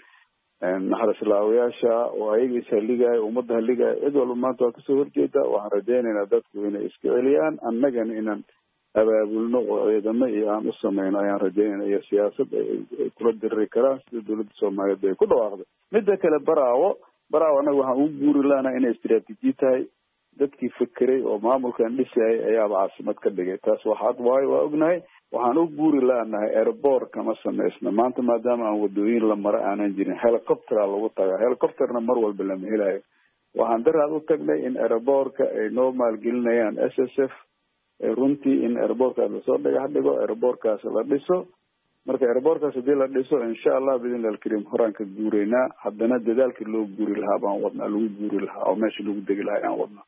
naxarislaawayaasha oo ayaga ishaligaya, ummadda haligaya, cid walba maanta waa kasoo horjeeda. waxaan rajaynaynaa dadku inay iska celiyaan, annagana inaan abaabulno oo ciidamo iyo aan u sameyno ayaan rajaynayna, iyo siyaasad ay kula diriri karaan sida dowladda Soomaaliyeed ay ku dhawaaqday. midda kale Baraawo anaga waxaan ugu guuri lahanaa inay istiraatiiji tahay. dadkii fekeray oo maamulkan dhisayay ayaaba caasimad ka dhigay. taas waxaad waayo waa ognahay. waxaan u guuri laanahay airport kama samaysna maanta, maadaama aan wadooyin la mara aanan jirin. helicoptera lagu tagaa, helicopterna mar walba lama helayo. waxaan daraad u tagnay in airportka ay noo maalgelinayaan SSF, runtii in airportkaas lasoo dhagax dhigo, airportkaas la dhiso. marka airportkaas hadii la dhiso insha Allah bidin alkarim horaan ka guureynaa. haddana dadaalkii loo guuri lahaa baan wadnaa, lagu guuri lahaa oo meesha lagu degi lahaa aan wadnaa.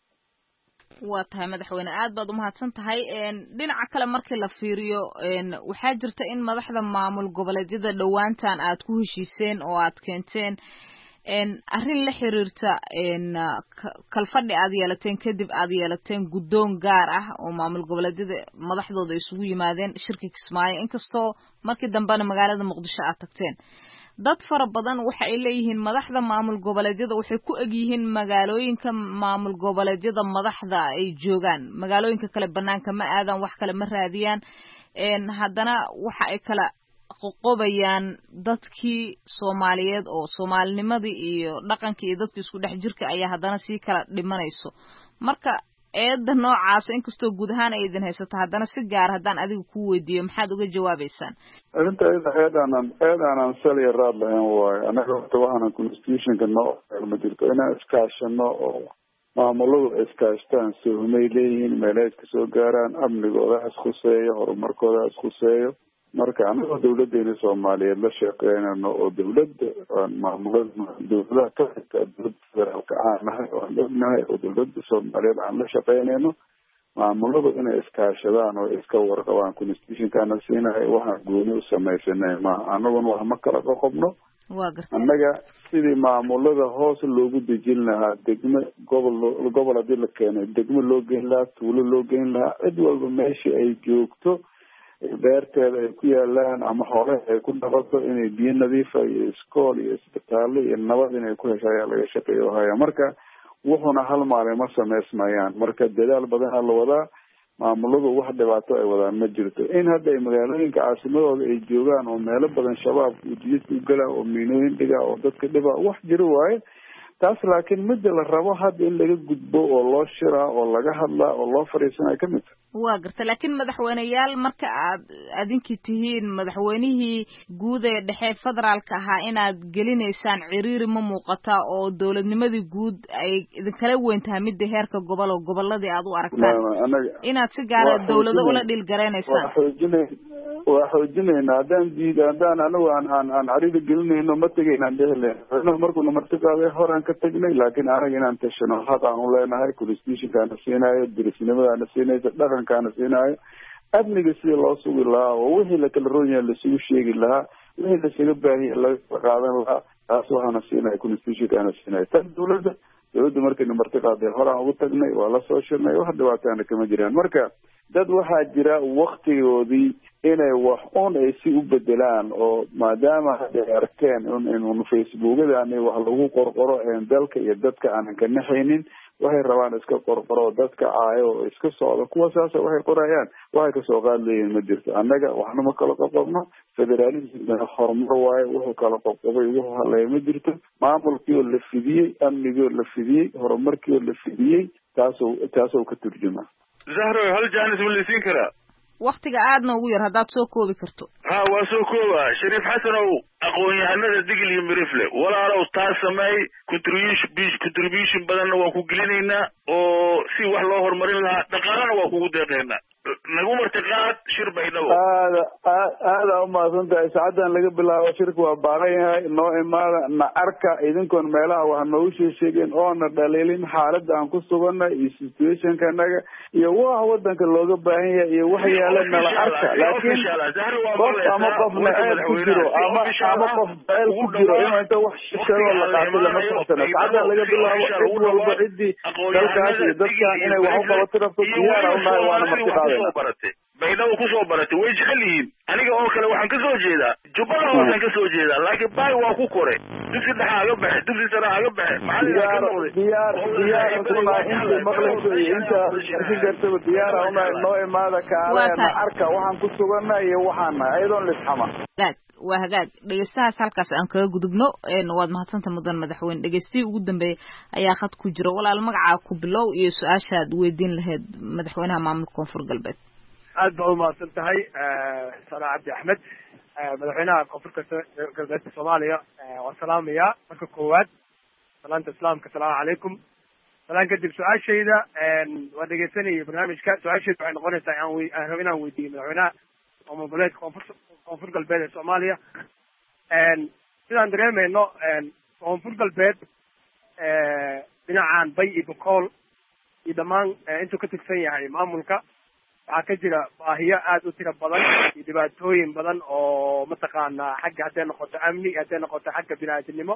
waa tahay madaxweyne, aad baad umahadsan tahay. dhinaca kale markii la fiiriyo waxaa jirta in madaxda maamul goboleedyada dhowaantan aad ku heshiiseen oo aad keenteen arrin la xiriirta kalfadhi aad yeelateen, kadib aad yeelateen guddoon gaar ah oo maamul goboleedyada madaxdooda isugu yimaadeen shirka Kismaayo, inkastoo markii dambena magaalada Muqdisho aad tagteen. dad fara badan waxa ay leeyihiin madaxda maamul goboleedyada waxay ku eg yihiin magaalooyinka maamul goboleedyada madaxda ay joogaan. magaalooyinka kale banaanka ma aadaan, wax kale ma raadiyaan. haddana waxa ay kala qoqobayaan dadkii Soomaaliyeed oo Soomaalinimadii iyo dhaqankii iyo dadkii isku dhex jirka ayaa haddana sii kala dhimanayso. marka eedda noocaas inkastoo guud ahaan ay idin haysato, haddana si gaar haddaan adiga ku weydiiyo maxaad uga jawaabaysaan? arrinta eedaanan saliya raad lahayn waayo. anaga horta waxaanan constitutionka noo ma jirto inaan iskaashano oo maamuladu iskaashtaan. sohmay leeyihiin, meelay iska soo gaaraan, amnigooda iskhuseeyo, horumarkooda iskhuseeyo. marka anagoo dawladeena Soomaaliyeed la shaqeynayno oo dawladaha ka xigta dowladda federaalka aan nahay oo aan ognahay oo dawladda Soomaaliyeed aan la shaqeynayno, maamuladu inay iskaashadaan oo iska warqabaan. constitutionkana siinahay waxaan gooni u samaysanay maaha. anaguna wax ma kala qoqobno. annaga sidii maamulada hoos loogu dejin lahaa, degmo gobol hadii la keenay degmo loo geyn lahaa, tuulo loo geyn lahaa, cid walba meeshii ay joogto beerteeda ay ku yaalaan ama xoolaha ay ku dhaqato inay biyo nadiifa iyo iskool iyo isbitaallo iyo nabad inay ku hesha ayaa laga shaqeeyo haya. marka wuxuuna hal maalin ma samaysmayaan. marka dadaal badanaa la wadaa. maamuladu wax dhibaato ay wadaan ma jirto. in hadda ay magaalooyinka caasimadooda ay joogaan oo meelo badan shabaab ujeedka u galaa oo miinooyin dhigaa oo dadka dhibaa, wax jiro waaye taas. laakiin midda la rabo hadda in laga gudbo oo loo shiraa oo laga hadlaa oo loo fariisanayo ka mid tahay. waa garta. laakiin madaxweyneyaal marka aad adinkii tihiin madaxweynihii guud ee dhexe federaalka ahaa inaad gelinaysaan ciriiri ma muuqata oo dowladnimadii guud ay idinkala weyn tahay midda heerka gobol oo goboladii aad u aragtaan inaad si gaara dawlado ula dhilgareynaysaan. waa xoojinayna. haddaan anigu aan cariiri gelinayno ma tegaynaan dhehlen. markuuna martiqaaday horaan ka tegnay, laakiin anaga inaan tashano xaq aan u leenahay. constitutionkaana siinaayo, dirisnimadaana siinaysa, dhaqankaana siinaayo. amniga sidii loo sugi lahaa oo wixii la kala roon yahay lasugu sheegi lahaa wixii lasaga baahiya laga qaadan lahaa taas waxaana siinaya constitutionkaana siinaya tan dawladda markaynu marti qaadeen horaan ugu tagnay waa la soo shirnay wax dhibaataana kama jiraan marka dad waxaa jira waktigoodii inay wax un ay si u bedelaan oo maadaama hadda ay arkeen in facebookadani wax lagu qorqoro dalka iyo dadka aanan ka naxaynin waxay rabaan iska qorqoro dadka caayo oo iska socda kuwa saasa waxay qorayaan waxay kasoo qaad leeyihin ma jirto annaga waxna ma kala qoqobno federalismna horumar waayo wuxuu kala qoqobay wuxuu hadlaya ma jirto maamulkii oo la fidiyey amnigii oo la fidiyey horumarkii oo la fidiyey taasoo ka turjuma zahro hal jaanis ma lasiin karaa waktiga aadna ugu yar haddaad soo koobi karto ha waa soo kooba shariif xasanow aqoon-yahanada digil iyo mirifle walaalow taas sameey contribution badanna waa ku gelinaynaa oo si wax loo horumarin lahaa dhaqaalana waa kugu deeqeynaa nagu martiqaad shir baydhabo aada umahadsan tahay saacadan laga bilaabo shirka waa baaran yahay noo imaada na arka idinkoon meelaha wax noogu sheegeen oona dhaliilin xaalada aan ku suganay iyo situationka naga iyo wax wadanka looga baahan yahay iyo wax yaala nala arka laakiin qof ama qof naceeb ku jiro ama qof jaceyl ku jiro inuu inta wax sheego la qaato lama socsana saacadan laga bilaabo cid walba ciddii dalkaas iyo dadkan inay wax u qabato rabto diyaara unahay waana martiqaadeen baydhabo kusoo baratay way jecel yihiin aniga oo kale waxaan kasoo jeedaa jubbada hoosaan kasoo jeedaa laakiin baay waa ku koray dugsi dhexa aga baxe dugsi sare aga baxe inta maqlayso iyo inta arki gartaba diyaara unahay noo imaada kaaleena arka waxaan ku suganay iyo waxaan nahay ayadoon lisxama waa hagaag dhegeystahaas halkaas aan kaga gudubno waad mahadsanta mudan madaxweyne dhegeystihii ugu dambeeyey ayaa khad ku jira walaal magacaa ku bilow iyo su-aashaad weydiin lahayd madaxweynaha maamulka koonfur galbeed aad baa umahadsan tahay sala cabdi axmed madaxweynaha koonfurka galbeedka soomaaliya waan salaamayaa marka koowaad salaanta islaamka asalaamu calaykum salaan kadib su-aashayda waa dhegeysanayay barnaamijka su-aashayda waxay noqonaysaa aan rabo inaan weydiiyo madaxweynaha maamul goboleedka koonfur galbeed ee soomaaliya sidaan dareemayno koonfur galbeed dhinacan bay iyo bokool iyo dhammaan intuu ka tigsan yahay maamulka waxaa ka jira baahiyo aad u tiro badan iyo dhibaatooyin badan oo mataqaanaa xagga hadday noqoto amni hadday noqoto xagga bini-aadamnimo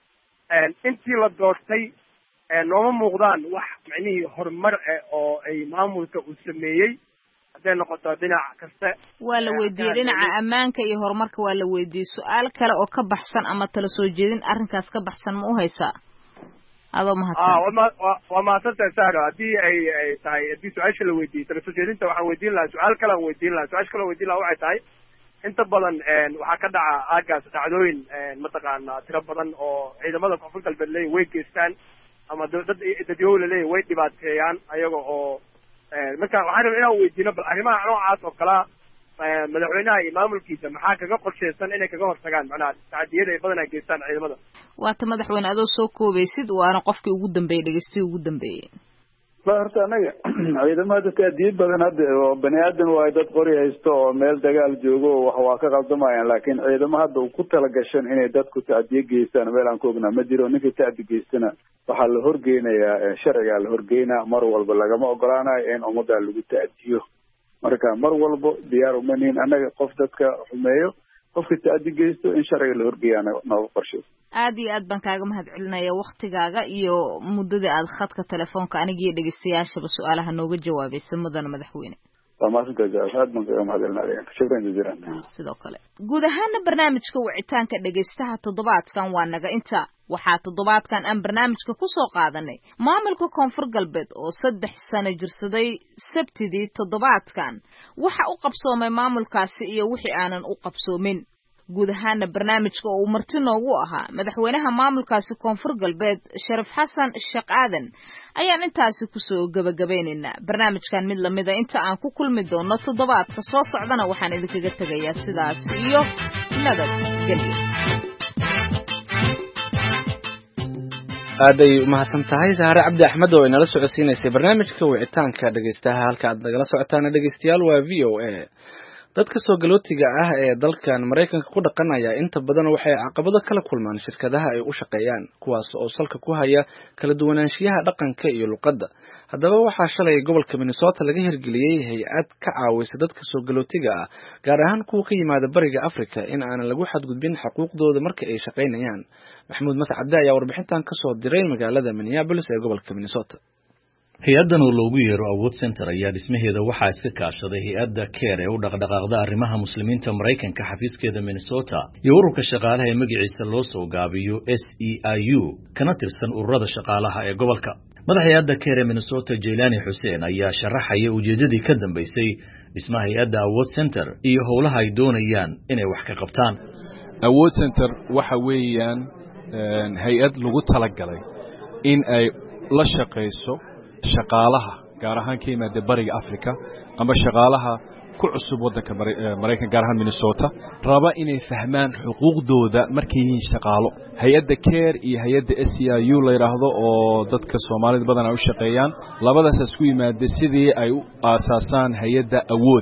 intii la doortay nooma muuqdaan wax micnihii horumar oo ay maamulka uu sameeyey hadday noqoto dhinac kasta waa la weydiiyey dhinaca ammaanka iyo horumarka waa la weydiiyey su-aal kale oo ka baxsan ama tala soo jeedin arrinkaas ka baxsan ma u haysaa adoo mahadsan waa mahadsantahay sahro haddii ay tahay haddii su-aasha la weydiiyey tala soo jeedinta waxaan weydiin lahaa su-aal kale aan weydiin lahaa su-aasha kale aan weydiin lahaa waxay tahay inta badan waxaa ka dhaca aagaas dhacdooyin mataqaana tiro badan oo ciidamada koonfur galbeed leeyahy way geystaan ama dadyow la leeyahy way dhibaateeyaan ayaga oo marka waxaan rabaa inaan weydiino bal arrimaha noocaas oo kalea madaxweynaha iyo maamulkiisa maxaa kaga qorsheysan inay kaga hortagaan macnaha tacadiyada ay badanaa geystaan ciidamada waata madaxweyne adoo soo koobaysid waana qofkii ugu dambeeyey dhegeystihi ugu dambeeyey horta anaga ciidamada taadiye badan hadda oo bani aadan waayo dad qori haysto oo meel dagaal joogo wax waa ka qaldamayaan laakiin ciidamo hadda ku talagashan inay dadku tacdiye geystaan meel aan ku ognaa ma jiro ninkii tacdi geystana waxaa la horgeynayaa sharcigaa la horgeynaa mar walba lagama ogolaanayo in ummaddaa lagu tacdiyo marka mar walbo diyaar uma nihin annaga qof dadka xumeeyo qofka tacdi geysto in sharciga la horgeeyaa nooga qorshay aad iyo aad baan kaaga mahad celinaya waktigaaga iyo muddadii aad khadka telefoonka anigiiyo dhegeystayaashaba su-aalaha nooga jawaabaysa mudana madaxweyne waa mahadsantahay aad baan kaaga mahad celinaya shukran jaziilan sidoo kale guud ahaana barnaamijka wicitaanka dhegeystaha toddobaadkan waa naga inta waxaa toddobaadkan aan barnaamijka ku soo qaadanay maamulka koonfur galbeed oo 3 sano jirsaday sabtidii toddobaadkan waxa u qabsoomay maamulkaasi iyo wixii aanan u qabsoomin guud ahaana barnaamijka oo marti noogu ahaa madaxweynaha maamulkaasi koonfur galbeed Sharif Xasan Sheekh Aadan ayaan intaasi ku soo gabagabaynaynaa barnaamijkan mid lamida inta aan ku kulmi doono toddobaadka soo socdana waxaan idinkaga tagayaa sidaas iyo nabad gelyo aaday umahadsan tahay Sahare Cabdi Axmed oo inala socodsiinaysay barnaamijka wicitaanka dhageystaha halka aad nagala socotaan dhageystayaal waa VOA dadka soo galootiga ah ee dalkan Mareykanka ku dhaqanaya inta badan waxay caqabado kala kulmaan shirkadaha ay u shaqeeyaan kuwaas oo salka ku haya kala duwanaanshiyaha dhaqanka iyo luqadda. Haddaba waxaa shalay gobolka Minnesota laga hirgeliyay hay'ad ka caawisa dadka soo galootiga ah gaar ahaan kuwa ka yimaada bariga Afrika in aan lagu xadgudbin xuquuqdooda marka ay shaqeynayaan. Maxamuud Mascade ayaa warbixintan ka soo diray magaalada Minneapolis ee gobolka Minnesota. hay-addan oo loogu yeero Awood Center ayaa dhismaheeda waxaa iska kaashaday hay-adda CARE ee u dhaqdhaqaaqda arrimaha muslimiinta Mareykanka xafiiskeeda Minnesota iyo ururka shaqaalaha ee magaciisa loo soo gaabiyo SEIU kana tirsan ururada shaqaalaha ee gobolka. madaxa hay-adda CARE ee Minnesota Jelani Hussein ayaa sharaxaya ujeedadii ka dambeysay dhismaha hay-adda Awood Center iyo howlaha ay doonayaan inay wax ka qabtaan. Awood Center waxa weeyaan hay-ad lagu talagalay in ay la shaqeyso shaqaalaha gaar ahaan ka yimaada bariga Afrika ama shaqaalaha ku cusub wadanka Mareykanka gaar ahaan Minnesota raba inay fahmaan xuquuqdooda markay yihiin shaqaalo. Hay'adda CARE iyo hay'adda SEIU la yiraahdo oo dadka Soomaalida badan ay u shaqeeyaan labadaas isku yimaada sidii ay u aasaasaan hay'adda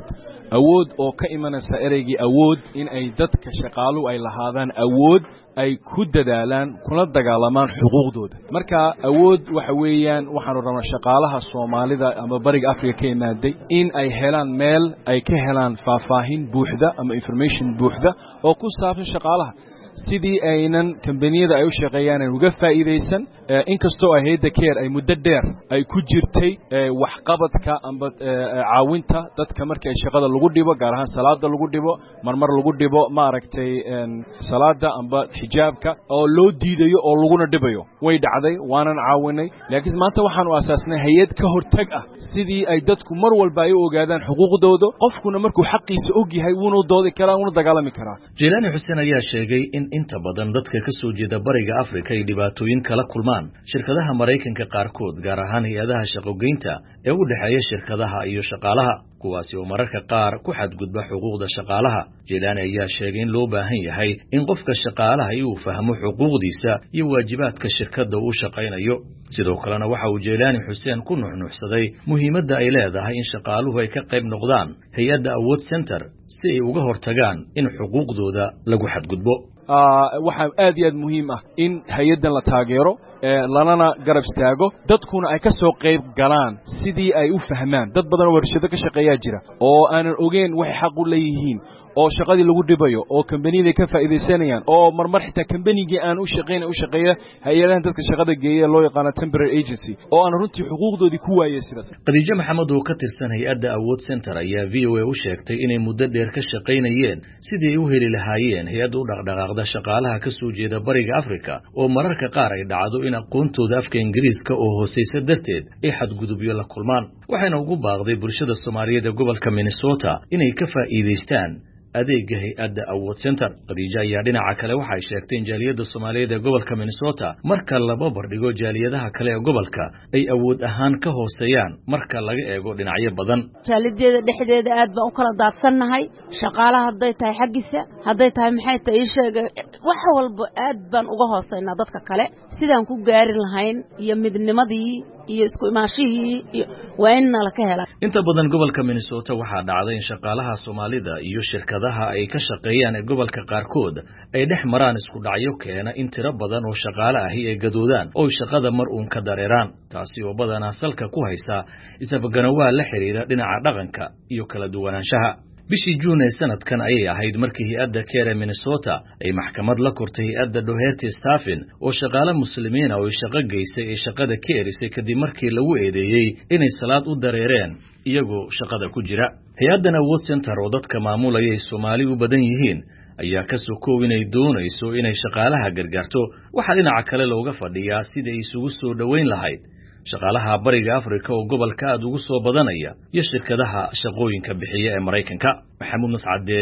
awood oo ka imanaysa ereygii awood in ay dadka shaqaalu ay lahaadaan awood ay ku dadaalaan kuna dagaalamaan xuquuqdooda. Marka awood waxa weeyaan waxaanu rabnaa shaqaalaha Soomaalida ama bariga Afrika ka yimaaday in ay helaan meel ay ka helaan faahfaahin buuxda ama information buuxda oo ku saabsan shaqaalaha sidii aynan kambaniyada ay u shaqeeyaan uga faa'iideysan inkastoo ay hay'adda CARE ay muddo dheer ay ku jirtay waxqabadka amba caawinta dadka markii ay shaqada lagu dhibo gaar ahaan salaada lagu dhibo marmar lagu dhibo ma aragtay salaada amba xijaabka oo loo diidayo oo laguna dhibayo way dhacday waanan caawinay laakiin maanta waxaan u asaasnay hay'ad ka hortag ah sidii ay dadku mar walba ay u ogaadaan xuquuqdooda qofkuna markuu xaqiisa og yahay wuu doodi karaa wuu dagaalami karaa. Jelani Hussein ayaa sheegay in inta badan dadka ka soo jeeda bariga Afrika ay dhibaatooyin kala kulmaan shirkadaha Mareykanka qaarkood gaar ahaan hay'adaha shaqo-geynta ee u dhaxeeya shirkadaha iyo shaqaalaha kuwaasi oo mararka qaar ku xadgudba xuquuqda shaqaalaha. Jelani ayaa sheegay in loo baahan yahay in qofka shaqaalaha uu fahmo xuquuqdiisa iyo waajibaadka shirkadda uu shaqaynayo. sidoo kalena waxa uu Jelani Hussein ku nuuxnuuxsaday muhiimadda ay leedahay in shaqaaluhu ay ka qayb noqdaan hay'adda Awood Center si ay uga hortagaan in xuquuqdooda lagu xadgudbo. waxa aad iyo aad muhiim ah in hay'addan la taageero lanana garab istaago dadkuna ay ka soo qayb galaan sidii ay u fahmaan dad badan oo warshado ka shaqeeya jira oo aanan ogeyn wax xaq u leeyihiin oo shaqadii lagu dhibayo oo kambaniyada ka faa'iideysanayaan oo marmar xitaa kambanigii aan u shaqeeya hay'adaha dadka shaqada geeya loo yaqaan temporary agency oo aan runtii xuquuqdoodii ku waayay sidaas. Khadiija Maxamed oo ka tirsan hay'adda Awood Center ayaa VOA u sheegtay inay muddo dheer ka shaqeynayeen sidii ay u heli lahaayeen hay'ad u dhaqdhaqaaqda shaqaalaha ka soo jeeda bariga Afrika oo mararka qaar ay dhacdo in aqoontooda afka Ingiriiska oo hooseysa darteed ay xadgudubyo la kulmaan. waxayna ugu baaqday bulshada Soomaaliyeed ee gobolka Minnesota inay ka faa'iideystaan adeegga hay'adda Awood Center. Khadiija ayaa dhinaca kale waxay sheegtay in jaaliyadda Soomaaliyeed ee gobolka Minnesota marka laba bardhigo jaaliyadaha kale ee gobolka ay awood ahaan ka hooseeyaan marka laga eego dhinacyo badan. jaaliyadeeda dhexdeeda aad baan u kala daadsannahay shaqaalaha hadday tahay xaggisa hadday tahay maxay tahay ii sheegay wax walba aad baan uga hooseynaa dadka kale sidaan ku gaari lahayn iyo midnimadii iyo isku imaashihii iyo waa in la ka helaa. inta badan gobolka Minnesota waxaa dhacday in shaqaalaha Soomaalida iyo shirkadaha ay ka shaqeeyaan ee gobolka qaarkood ay dhex maraan isku dhacyo keena in tiro badan oo shaqaale ahi ay gadoodaan oo shaqada mar uun ka dareeraan taasi oo badanaa salka ku haysa isafganawaa la xiriira dhinaca dhaqanka iyo kala duwanaanshaha. bishii Juun ee sanadkan ayay ahayd markii hay'adda CARE Minnesota ay maxkamad la kortay hay'adda Doherty Staffin oo shaqaale muslimiin ah oo shaqo geysay ee shaqada ka erisay kadib markii lagu eedeeyay inay salaad u dareereen iyagoo shaqada ku jira. hay'addan Awood Center oo dadka maamulaya ay Soomaali u badan yihiin ayaa ka soo koobinay doonayso inay shaqaalaha gargaarto waxa dhinaca kale looga fadhiyaa sida ay isugu soo dhaweyn lahayd shaqaalaha bariga Afrika oo gobolka aad ugu soo badanaya iyo shirkadaha shaqooyinka bixiya ee Mareykanka. Maxamuud Mascade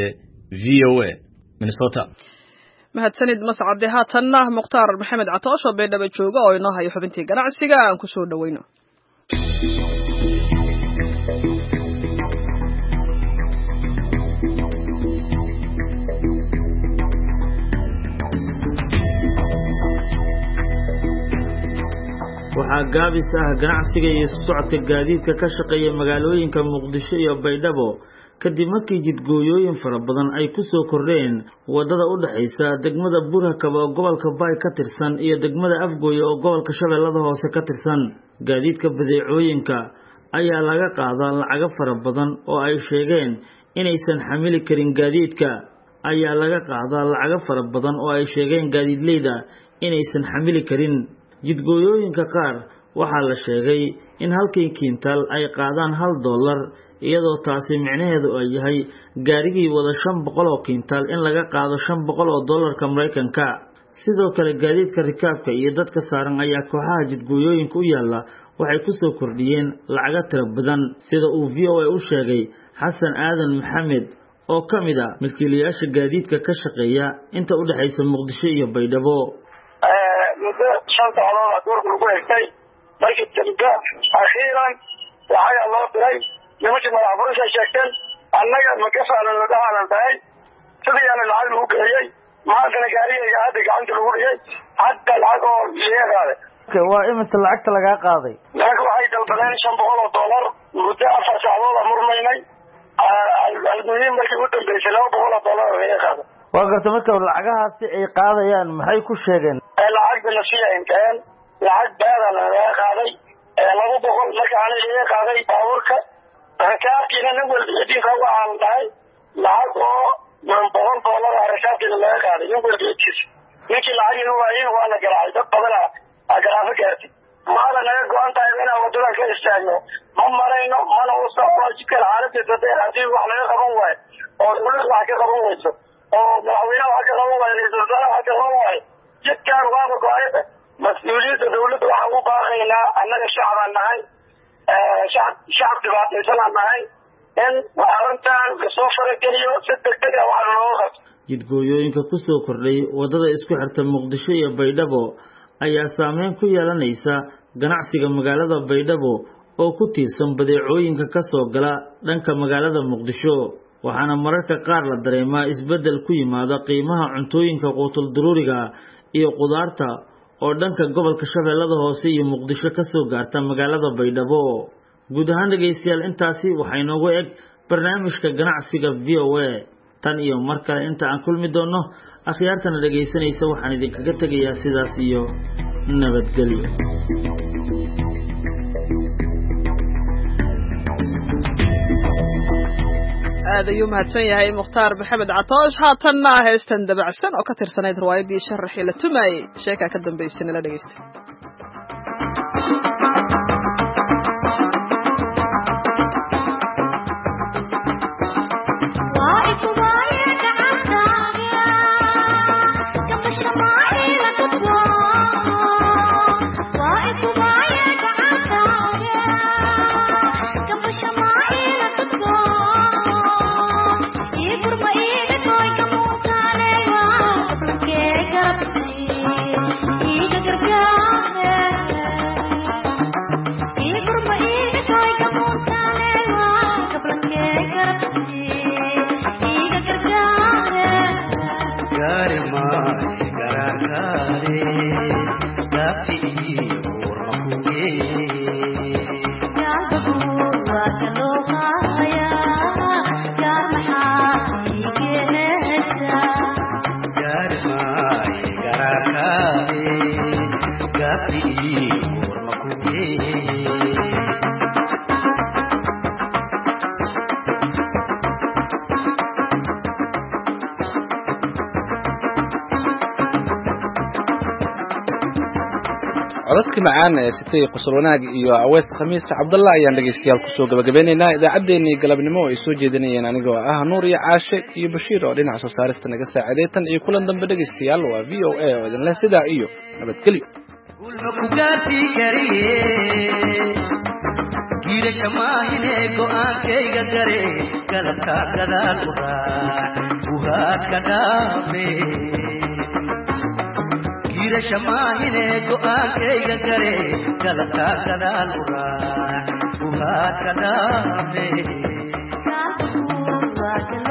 VOA Minnesota. mahadsanid Mascade haatanna Mukhtaar Maxamed Catoosh oo beedhaba jooga oo inoo hayo xubintii ganacsiga aan ku soo dhaweyno. waxaa gaabis ah ganacsiga iyo socodka gaadiidka ka shaqeeya magaalooyinka Muqdisho iyo Baydhabo kadib markii jidgooyooyin fara badan ay ku soo kordheen wadada u dhaxaysa degmada Buurhakaba oo gobolka Bay ka tirsan iyo degmada Afgooye oo gobolka Shabeellada Hoose ka tirsan. Gaadiidka badeecooyinka ayaa laga qaadaa lacago fara badan oo ay sheegeen inaysan xamili karin gaadiidka ayaa laga qaadaa lacago fara badan oo ay sheegeen gaadiidleyda inaysan xamili karin. Jidgooyooyinka qaar waxaa la sheegay in halkii kiintaal ay qaadaan $1 iyadoo taasi micnaheedu ay yahay gaarigii wada 500 oo kiintaal in laga qaado $500 oo dollarka Mareykanka. sidoo kale gaadiidka rikaabka iyo dadka saaran ayaa kooxaha jidgooyooyinka u yaala waxay ku soo kordhiyeen lacago tiro badan sida uu VOA u sheegay Xasan Aadan Maxamed oo kamid ah milkiilayaasha gaadiidka ka shaqeeya inta u dhaxaysa Muqdisho iyo Baydhabo. muddo 5 sanadood doorku lagu haystay markii dambe akhiiran waxaa loo diray nimankii madaxweynaha sheegteen annaga ma ka faalan la dhahaan tahay sidii aan lacag lagu geeyay maantana gaariga hadda gacanta lagu dhigay hadda lacag oo leeyahay waa imisa lacagta laga qaaday lacag waxay dalbadeen $500 muddo 4 saacadood murmaynay almuhiim markii u dambeysay $200 laga qaaday waa garta marka lacagahaasi ay qaadayaan maxay ku sheegeen lacag la siiyeen lacag badan laga qaaday $200 marka aan laga qaaday baaburka rakaabkiina nin walba idinka waxaan dhahay lacag oo $100 rakaabkiina laga qaaday nin walba idinkiisa ninkii lacagina waa la garaacay dad badan agaraafo gaartay maada naga go-an tahay inaan wadada ka istaagno ma marayno mana u socdo jidkan xaaladdiisa dee haddii wax laga qaban waayo oo dowladda wax ka qaban wayso oo madaxweynaha wax ka qaban waayo ra-iisul wasaaraha wax ka qaban waayo jidkan waaba go-ayada mas-uuliyadda dowladda waxaan u baaqaynaa annaga shacbaan nahay shacab dhibaataysanaan nahay in arrintan lasoo farageliyo si degdeg ah wax looga qabto jidgooyooyinka ku soo kordhay wadada isku xirta Muqdisho iyo Baydhabo ayaa saameyn ku yeelanaysa ganacsiga magaalada Baydhabo oo ku tiirsan badeecooyinka ka soo gala dhanka magaalada Muqdisho waxaana mararka qaar la dareemaa isbedel ku yimaada qiimaha cuntooyinka quutul daruuriga iyo qudaarta oo dhanka gobolka Shabeellada Hoose iyo Muqdisho ka soo gaarta magaalada Baydhabo guud ahaan dhageystayaal intaasi waxay noogu eg barnaamijka ganacsiga VOA tan iyo markale inta aan kulmi doono akhyaartana dhageysanaysa waxaan idinkaga tegayaa sidaas iyo nabadgelyo aad ayuu mahadsan yahay Mukhtaar Maxamed Catoosh haatanna heestan dabacsan oo ka tirsanayd riwaayadii sharaxii la tumayay sheeka ka dambeysay la dhageysta codadka macaan ee sitay qosol wanaag iyo aweys khamiis Cabdullah ayaan dhageystayaal ku soo gabagabeynayna idaacadeennii galabnimo ay soo jeedinayeen anigoo ah Nuur iyo Caashe iyo Bashiir oo dhinaca soo saarista naga saaciday tan iyo kulan dambe dhageystayaal waa VOA oo idin leh sidaa iyo nabadgelyo shamaahine go'aankayga gare galabka gadaal uraa uhaad ka dhaame